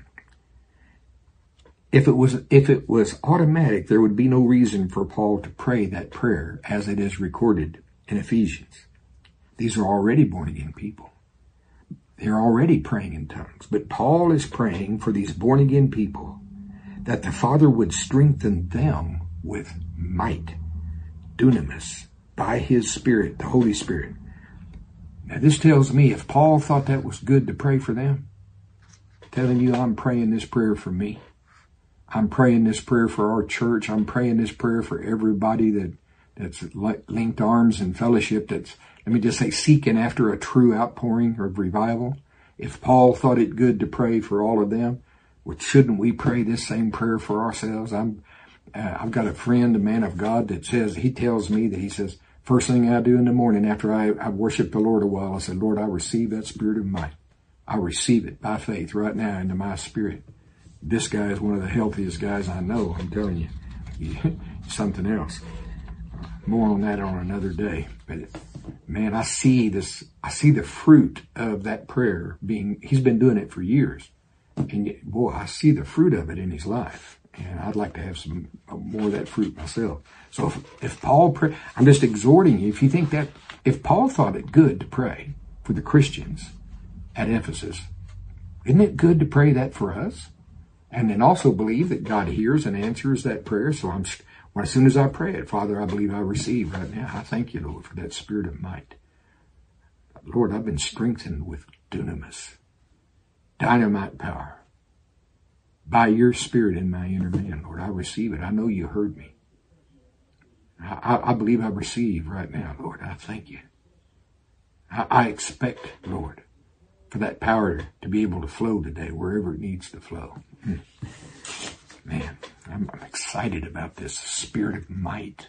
If it was if it was automatic, there would be no reason for Paul to pray that prayer as it is recorded in Ephesians. These are already born again people. They're already praying in tongues. But Paul is praying for these born again people that the Father would strengthen them with might, dunamis, by his Spirit, the Holy Spirit. Now this tells me if Paul thought that was good to pray for them, telling you I'm praying this prayer for me. I'm praying this prayer for our church. I'm praying this prayer for everybody that that's linked arms and fellowship that's, let me just say, seeking after a true outpouring of revival. If Paul thought it good to pray for all of them, well, shouldn't we pray this same prayer for ourselves? I'm, uh, I've got a friend, a man of God, that says, he tells me that he says, first thing I do in the morning after I, I worship the Lord a while, I said, Lord, I receive that spirit of might. I receive it by faith right now into my spirit. This guy is one of the healthiest guys I know. I'm telling you, something else. More on that on another day. But man, I see this, I see the fruit of that prayer being, he's been doing it for years. And yet, boy, I see the fruit of it in his life. And I'd like to have some more of that fruit myself. So if, if Paul pray, I'm just exhorting you, if you think that, if Paul thought it good to pray for the Christians at Ephesus, isn't it good to pray that for us? And then also believe that God hears and answers that prayer. So I'm, well, as soon as I pray it, Father, I believe I receive right now. I thank you, Lord, for that spirit of might. Lord, I've been strengthened with dunamis, dynamite power, by your spirit in my inner man. Lord, I receive it. I know you heard me. I, I believe I receive right now, Lord. I thank you. I, I expect, Lord, for that power to be able to flow today wherever it needs to flow. Hmm. Man, I'm, I'm excited about this spirit of might.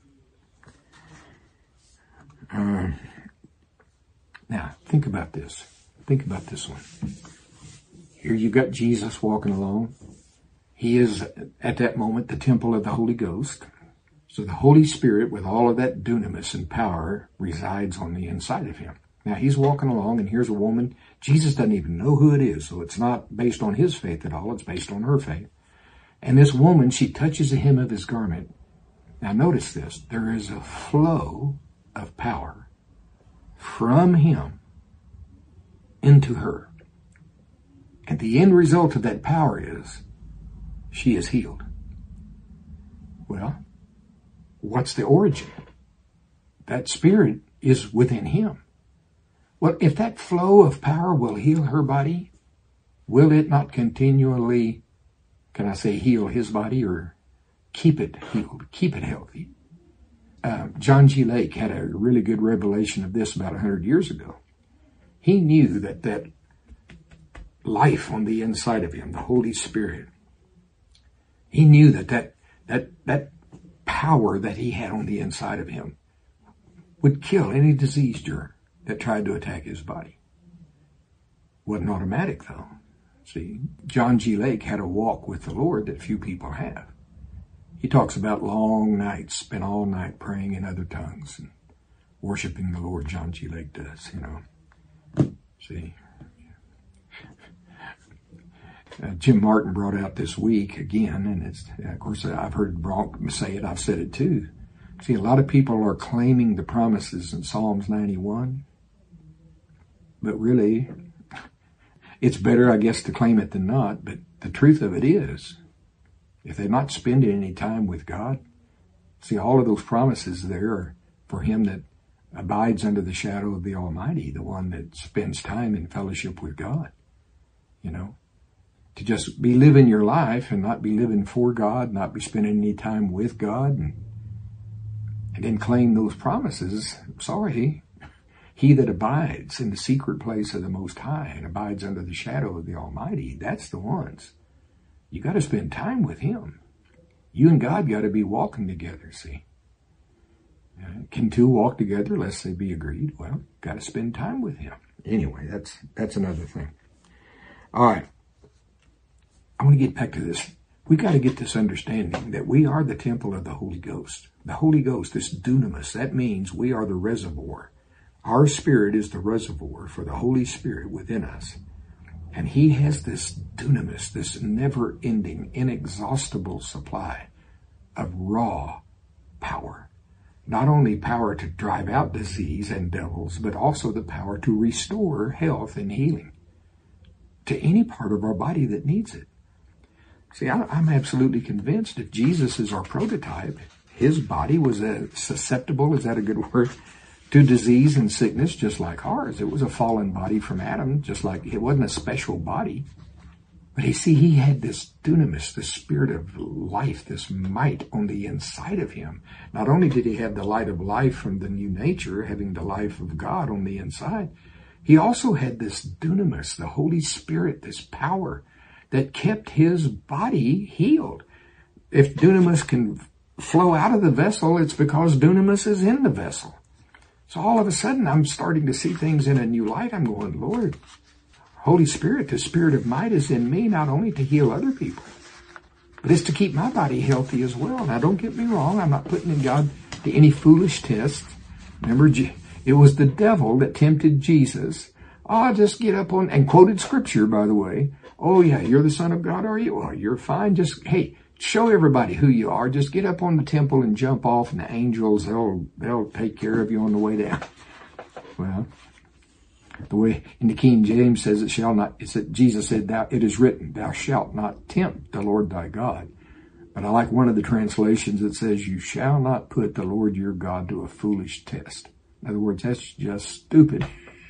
Uh, now, think about this. Think about this one. Here you've got Jesus walking along. He is, at that moment, the temple of the Holy Ghost. So the Holy Spirit, with all of that dunamis and power, resides on the inside of him. Now he's walking along and here's a woman. Jesus doesn't even know who it is. So it's not based on his faith at all. It's based on her faith. And this woman, she touches the hem of his garment. Now notice this. There is a flow of power from him into her. And the end result of that power is she is healed. Well, what's the origin? That spirit is within him. Well, if that flow of power will heal her body, will it not continually, can I say, heal his body or keep it healed, keep it healthy? Uh, John G. Lake had a really good revelation of this about one hundred years ago. He knew that that life on the inside of him, the Holy Spirit, he knew that that, that, that power that he had on the inside of him would kill any disease germ that tried to attack his body. Wasn't automatic though. See, John G. Lake had a walk with the Lord that few people have. He talks about long nights, spent all night praying in other tongues and worshiping the Lord. John G. Lake does, you know. See, uh, Jim Martin brought out this week again, and it's, of course, I've heard Bronk say it, I've said it too. See, a lot of people are claiming the promises in Psalms ninety-one, but really, it's better, I guess, to claim it than not. But the truth of it is, if they're not spending any time with God, see, all of those promises there are for him that abides under the shadow of the Almighty, the one that spends time in fellowship with God. You know, to just be living your life and not be living for God, not be spending any time with God, and, and then claim those promises. Sorry. He that abides in the secret place of the Most High and abides under the shadow of the Almighty, that's the ones. You got to spend time with him. You and God got to be walking together, see. Uh, can two walk together lest they be agreed? Well, got to spend time with him. Anyway, that's that's another thing. All right. I want to get back to this. We got to get this understanding that we are the temple of the Holy Ghost. The Holy Ghost, this dunamis, that means we are the reservoir. Our spirit is the reservoir for the Holy Spirit within us. And he has this dunamis, this never-ending, inexhaustible supply of raw power. Not only power to drive out disease and devils, but also the power to restore health and healing to any part of our body that needs it. See, I, I'm absolutely convinced if Jesus is our prototype, his body was a susceptible, is that a good word, to disease and sickness just like ours. It was a fallen body from Adam, just like it wasn't a special body. But you see, he had this dunamis, this spirit of life, this might on the inside of him. Not only did he have the light of life from the new nature, having the life of God on the inside, he also had this dunamis, the Holy Spirit, this power that kept his body healed. If dunamis can flow out of the vessel, it's because dunamis is in the vessel. So all of a sudden, I'm starting to see things in a new light. I'm going, Lord, Holy Spirit, the spirit of might is in me, not only to heal other people, but it's to keep my body healthy as well. Now, don't get me wrong. I'm not putting in God to any foolish test. Remember, it was the devil that tempted Jesus. Oh, just get up on, and quoted scripture, by the way. Oh, yeah, you're the Son of God, are you? Oh, you're fine. Just, hey, show everybody who you are. Just get up on the temple and jump off, and the angels, they'll, they'll take care of you on the way down. Well, the way in the King James says it shall not, it's that Jesus said, thou, it is written, thou shalt not tempt the Lord thy God. But I like one of the translations that says, you shall not put the Lord your God to a foolish test. In other words, that's just stupid.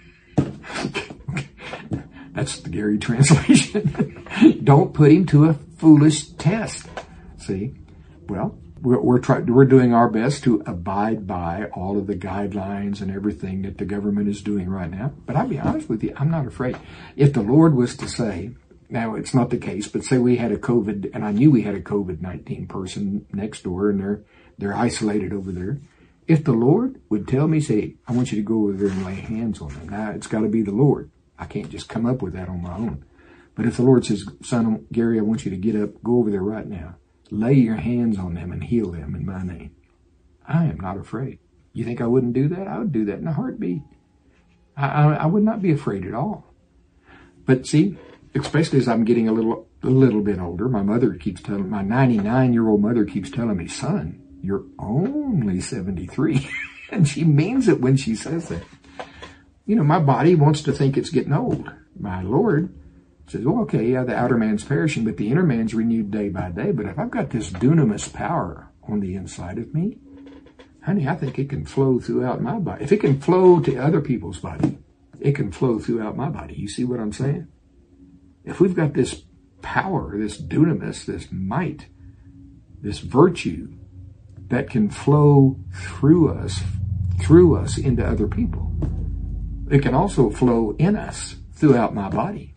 That's the Gary translation. Don't put him to a foolish test. See? Well, we're, we're trying, we're doing our best to abide by all of the guidelines and everything that the government is doing right now. But I'll be honest with you, I'm not afraid. If the Lord was to say, now it's not the case, but say we had a COVID, and I knew we had a COVID nineteen person next door, and they're, they're isolated over there. If the Lord would tell me, say, I want you to go over there and lay hands on them. Now, it's got to be the Lord. I can't just come up with that on my own. But if the Lord says, son, Gary, I want you to get up, go over there right now, lay your hands on them and heal them in my name, I am not afraid. You think I wouldn't do that? I would do that in a heartbeat. I, I, I would not be afraid at all. But see, especially as I'm getting a little, a little bit older, my mother keeps telling, my ninety-nine-year-old mother keeps telling me, son, you're only seventy-three. And she means it when she says that. You know, my body wants to think it's getting old. My Lord says, well, okay, yeah, the outer man's perishing, but the inner man's renewed day by day. But if I've got this dunamis power on the inside of me, honey, I think it can flow throughout my body. If it can flow to other people's body, it can flow throughout my body. You see what I'm saying? If we've got this power, this dunamis, this might, this virtue that can flow through us, through us into other people, it can also flow in us throughout my body.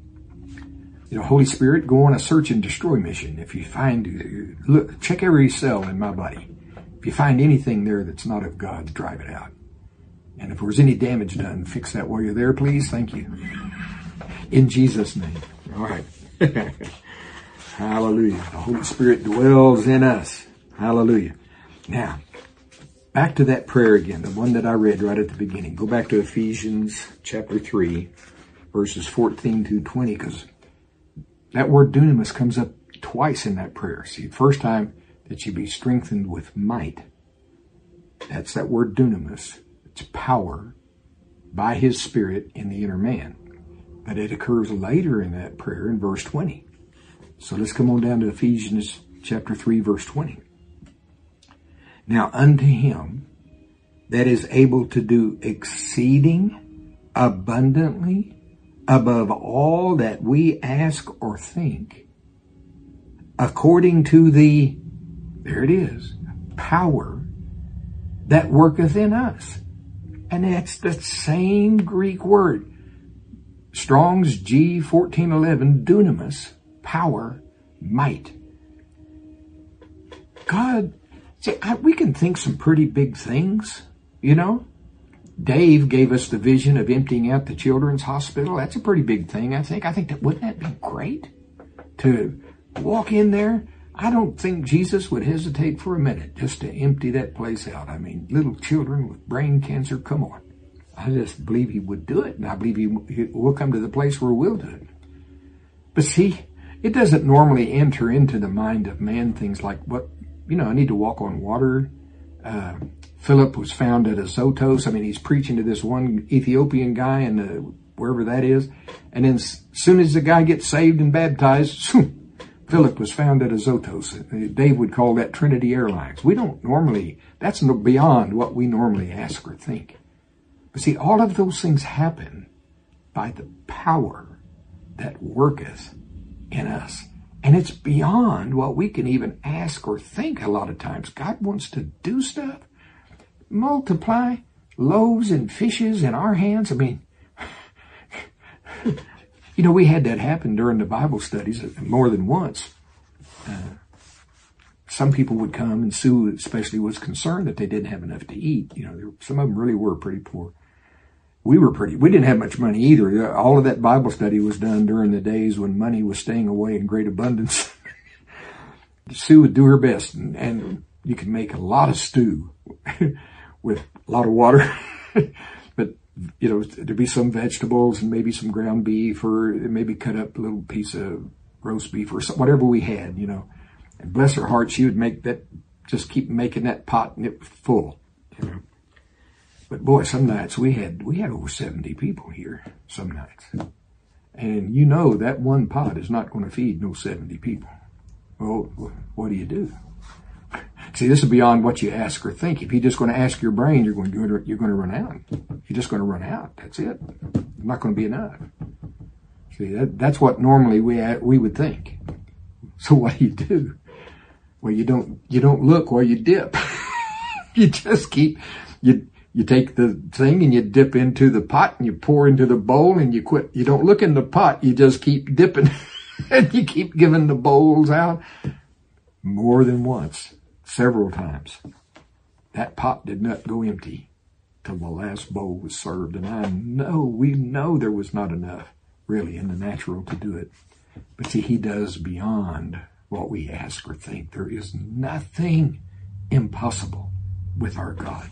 You know, Holy Spirit, go on a search and destroy mission. If you find, look, check every cell in my body. If you find anything there that's not of God, drive it out. And if there was any damage done, fix that while you're there, please. Thank you. In Jesus' name. All right. Hallelujah. The Holy Spirit dwells in us. Hallelujah. Now, back to that prayer again, the one that I read right at the beginning. Go back to Ephesians chapter three, verses fourteen to twenty, because that word dunamis comes up twice in that prayer. See, first time that you be strengthened with might. That's that word dunamis. It's power by his Spirit in the inner man. But it occurs later in that prayer in verse twenty. So let's come on down to Ephesians chapter three, verse twenty. Now unto him that is able to do exceeding abundantly above all that we ask or think, according to the, there it is, power that worketh in us. And that's the same Greek word. Strong's G fourteen eleven, dunamis, power, might. God, see, I, we can think some pretty big things, you know. Dave gave us the vision of emptying out the children's hospital. That's a pretty big thing, I think. I think that, wouldn't that be great? To walk in there, I don't think Jesus would hesitate for a minute just to empty that place out. I mean, little children with brain cancer, come on. I just believe he would do it, and I believe he, he will come to the place where we'll do it. But see, it doesn't normally enter into the mind of man things like, what, you know, I need to walk on water. Uh, Philip was found at Azotus. I mean, he's preaching to this one Ethiopian guy in the, wherever that is. And then as soon as the guy gets saved and baptized, Philip was found at Azotus. Dave would call that Trinity Airlines. We don't normally, that's beyond what we normally ask or think. But see, all of those things happen by the power that worketh in us. And it's beyond what we can even ask or think a lot of times. God wants to do stuff. Multiply loaves and fishes in our hands. I mean, you know, we had that happen during the Bible studies more than once. Uh, some people would come, and Sue especially was concerned that they didn't have enough to eat. You know, there, some of them really were pretty poor. We were pretty, we didn't have much money either. All of that Bible study was done during the days when money was staying away in great abundance. Sue would do her best, and, and you could make a lot of stew with a lot of water. But, you know, there'd be some vegetables and maybe some ground beef, or maybe cut up a little piece of roast beef or some, whatever we had, you know. And bless her heart, she would make that, just keep making that pot, and it was full, you know. But boy, some nights we had, we had over seventy people here, some nights. And you know that one pot is not going to feed no seventy people. Well, what do you do? See, this is beyond what you ask or think. If you're just going to ask your brain, you're going to, you're going to run out. You're just going to run out. That's it. It's not going to be enough. See, that, that's what normally we, we would think. So what do you do? Well, you don't, you don't look while you dip. You just keep, you, You take the thing and you dip into the pot and you pour into the bowl and you quit. You don't look in the pot. You just keep dipping and you keep giving the bowls out more than once, several times. That pot did not go empty till the last bowl was served. And I know, we know there was not enough really in the natural to do it. But see, he does beyond what we ask or think. There is nothing impossible with our God.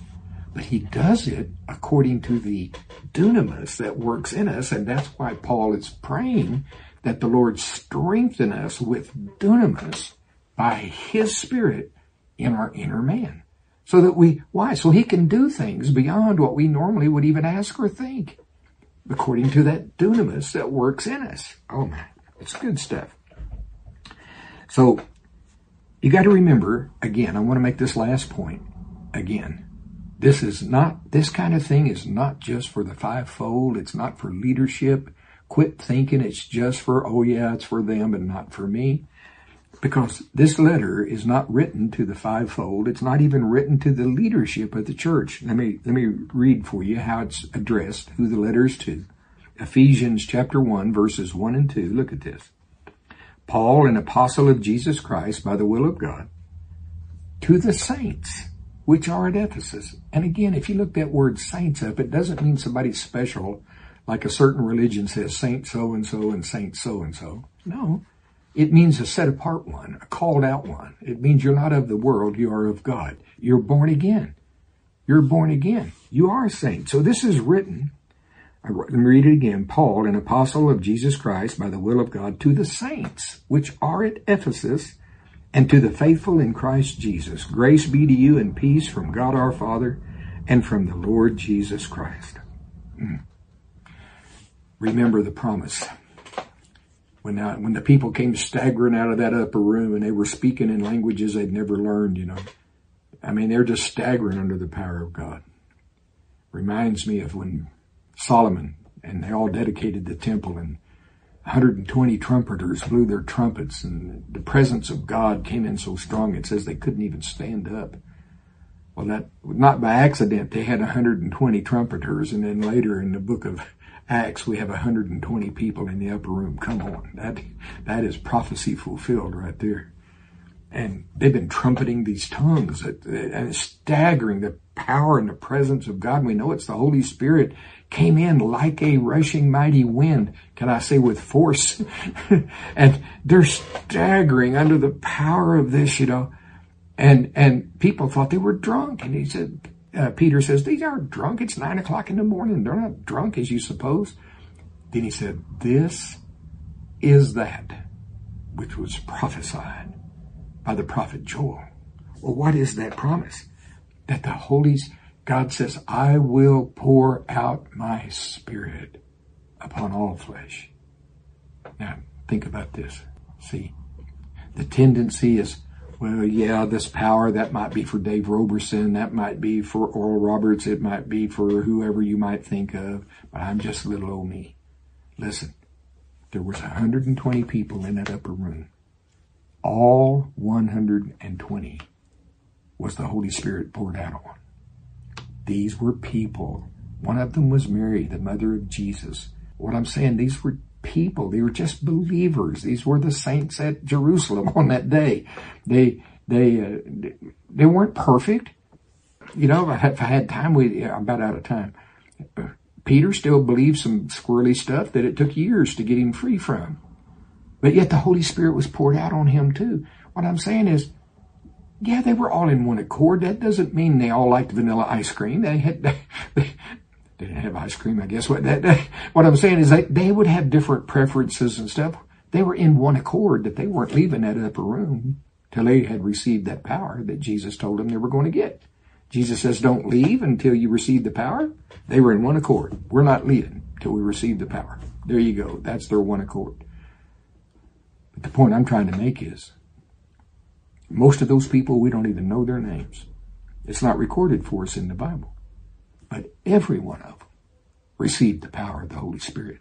but he does it according to the dunamis that works in us. And that's why Paul is praying that the Lord strengthen us with dunamis by his Spirit in our inner man. So that we, why? So he can do things beyond what we normally would even ask or think, according to that dunamis that works in us. Oh man, it's good stuff. So you got to remember, again, I want to make this last point again. This is not, this kind of thing is not just for the fivefold. It's not for leadership. Quit thinking it's just for, oh yeah, it's for them and not for me. Because this letter is not written to the fivefold. It's not even written to the leadership of the church. Let me, let me read for you how it's addressed, who the letter is to. Ephesians chapter one, verses one and two. Look at this. Paul, an apostle of Jesus Christ by the will of God, to the saints which are at Ephesus. And again, if you look that word saints up, it doesn't mean somebody special, like a certain religion says saint so-and-so and saint so-and-so. No. It means a set apart one, a called out one. It means you're not of the world, you are of God. You're born again. You're born again. You are a saint. So this is written, let me read it again. Paul, an apostle of Jesus Christ by the will of God, to the saints which are at Ephesus, and to the faithful in Christ Jesus. Grace be to you and peace from God our Father and from the Lord Jesus Christ. Mm. Remember the promise. When, uh, when the people came staggering out of that upper room and they were speaking in languages they'd never learned, you know. I mean, they're just staggering under the power of God. Reminds me of when Solomon, and they all dedicated the temple, and one hundred twenty trumpeters blew their trumpets, and the presence of God came in so strong, it says they couldn't even stand up. Well, that, not by accident, they had one hundred twenty trumpeters, and then later in the book of Acts, we have one hundred twenty people in the upper room. Come on. That, that is prophecy fulfilled right there. And they've been trumpeting these tongues, and it's staggering the power and the presence of God. We know it's the Holy Spirit came in like a rushing mighty wind. Can I say with force? And they're staggering under the power of this, you know. And, and people thought they were drunk. And he said, Uh, Peter says, these aren't drunk. It's nine o'clock in the morning. They're not drunk as you suppose. Then he said, this is that which was prophesied by the prophet Joel. Well, what is that promise? That the Holy, God says, I will pour out my Spirit upon all flesh. Now, think about this. See, the tendency is, well, yeah, this power, that might be for Dave Roberson, that might be for Oral Roberts, it might be for whoever you might think of, but I'm just little old me. Listen, there was one hundred twenty people in that upper room. All one hundred twenty was the Holy Spirit poured out on. These were people. One of them was Mary, the mother of Jesus. What I'm saying, these were people. They were just believers. These were the saints at Jerusalem on that day. They they uh, they weren't perfect. You know, if I had, if I had time, we I'm about out of time. Peter still believed some squirrely stuff that it took years to get him free from. But yet the Holy Spirit was poured out on him too. What I'm saying is, yeah, they were all in one accord. That doesn't mean they all liked vanilla ice cream. They had they, they, they didn't have ice cream, I guess. What that, that, what I'm saying is they, they would have different preferences and stuff. They were in one accord, that they weren't leaving that upper room till they had received that power that Jesus told them they were going to get. Jesus says, don't leave until you receive the power. They were in one accord. We're not leaving till we receive the power. There you go. That's their one accord. But the point I'm trying to make is, most of those people, we don't even know their names. It's not recorded for us in the Bible. But every one of them received the power of the Holy Spirit.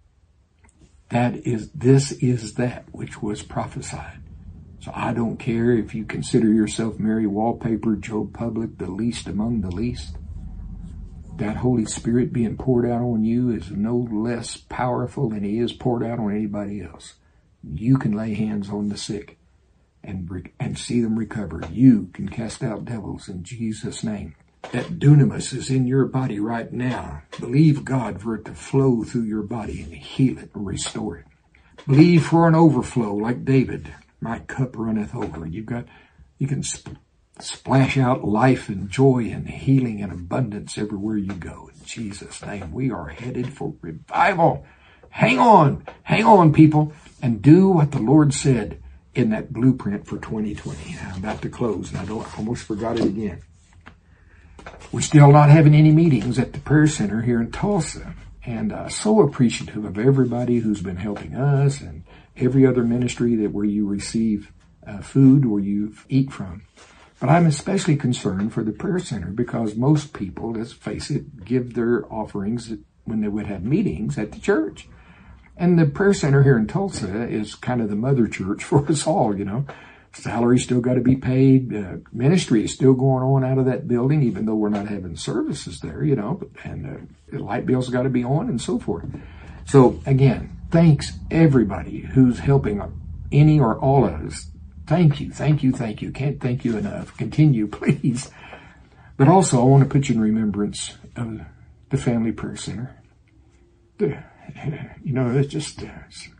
That is, this is that which was prophesied. So I don't care if you consider yourself Mary Wallpaper, Joe Public, the least among the least. That Holy Spirit being poured out on you is no less powerful than he is poured out on anybody else. You can lay hands on the sick and, and see them recover. You can cast out devils in Jesus' name. That dunamis is in your body right now. Believe God for it to flow through your body and heal it and restore it. Believe for an overflow like David. My cup runneth over. You've got, you can splash out life and joy and healing and abundance everywhere you go. In Jesus' name, we are headed for revival. Hang on, hang on, people, and do what the Lord said in that blueprint for twenty twenty. I'm about to close, and I don't, I almost forgot it again. We're still not having any meetings at the prayer center here in Tulsa, and uh, so appreciative of everybody who's been helping us and every other ministry that where you receive uh, food, where you eat from. But I'm especially concerned for the prayer center because most people, let's face it, give their offerings when they would have meetings at the church. And the prayer center here in Tulsa is kind of the mother church for us all, you know. Salary's still got to be paid. Uh, ministry is still going on out of that building, even though we're not having services there, you know. And uh, the light bills got to be on and so forth. So, again, thanks everybody who's helping any or all of us. Thank you, thank you, thank you. Can't thank you enough. Continue, please. But also, I want to put you in remembrance of the Family Prayer Center. The, you know, it's just, uh,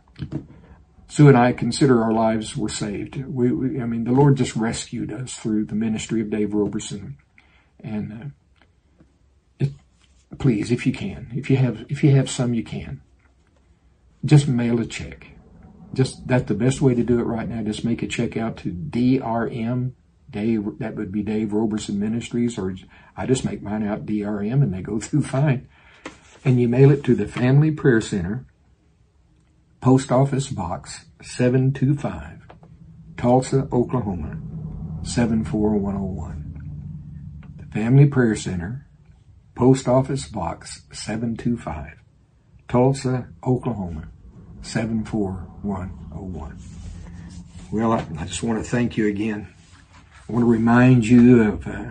Sue and I consider our lives were saved. We, we, I mean, the Lord just rescued us through the ministry of Dave Roberson. And uh, it, please, if you can, if you have, if you have some, you can. Just mail a check. Just, that's the best way to do it right now. Just make a check out to D R M, Dave, that would be Dave Roberson Ministries, or I just make mine out D R M and they go through fine. And you mail it to the Family Prayer Center, Post Office Box seven two five, Tulsa, Oklahoma, seven four one oh one. The Family Prayer Center, Post Office Box seven two five, Tulsa, Oklahoma, seven four one oh one. Well, I, I just want to thank you again. I want to remind you of uh,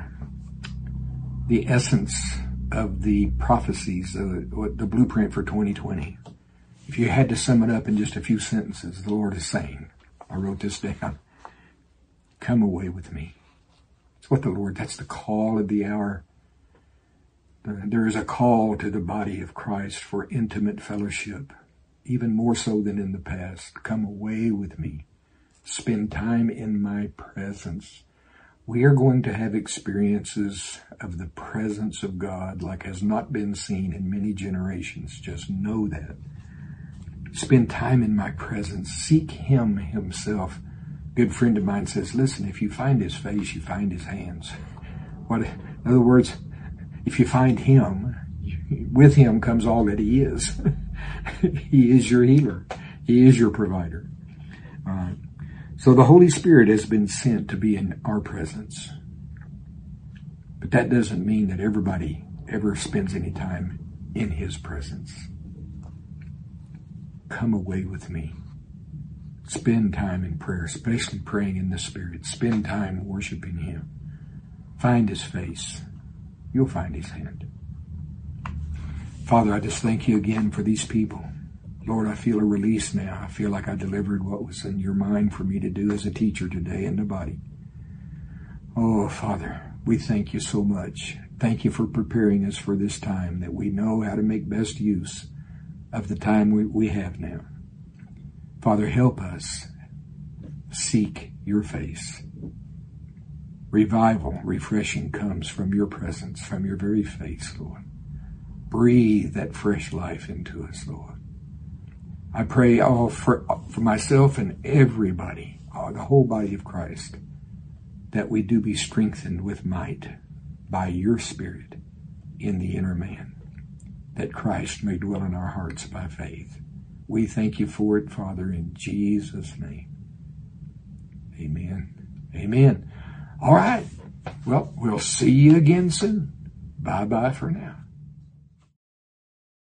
the essence of the prophecies, uh, the blueprint for twenty twenty. If you had to sum it up in just a few sentences, the Lord is saying, I wrote this down, come away with me. It's what the Lord, that's the call of the hour. There is a call to the body of Christ for intimate fellowship, even more so than in the past. Come away with me. Spend time in my presence. We are going to have experiences of the presence of God like has not been seen in many generations. Just know that. Spend time in my presence. Seek Him Himself. A good friend of mine says, listen, if you find His face, you find His hands. What, in other words, if you find Him, with Him comes all that He is. He is your healer. He is your provider. All right. So the Holy Spirit has been sent to be in our presence. But that doesn't mean that everybody ever spends any time in His presence. Come away with me. Spend time in prayer, especially praying in the Spirit. Spend time worshiping Him. Find His face. You'll find His hand. Father, I just thank you again for these people. Lord, I feel a release now. I feel like I delivered what was in your mind for me to do as a teacher today in the body. Oh, Father, we thank you so much. Thank you for preparing us for this time, that we know how to make best use of the time we, we have now. Father, help us seek your face. Revival, refreshing comes from your presence, from your very face, Lord. Breathe that fresh life into us, Lord. I pray all for, for myself and everybody, all, the whole body of Christ, that we do be strengthened with might by your Spirit in the inner man, that Christ may dwell in our hearts by faith. We thank you for it, Father, in Jesus' name. Amen. Amen. All right. Well, we'll see you again soon. Bye-bye for now.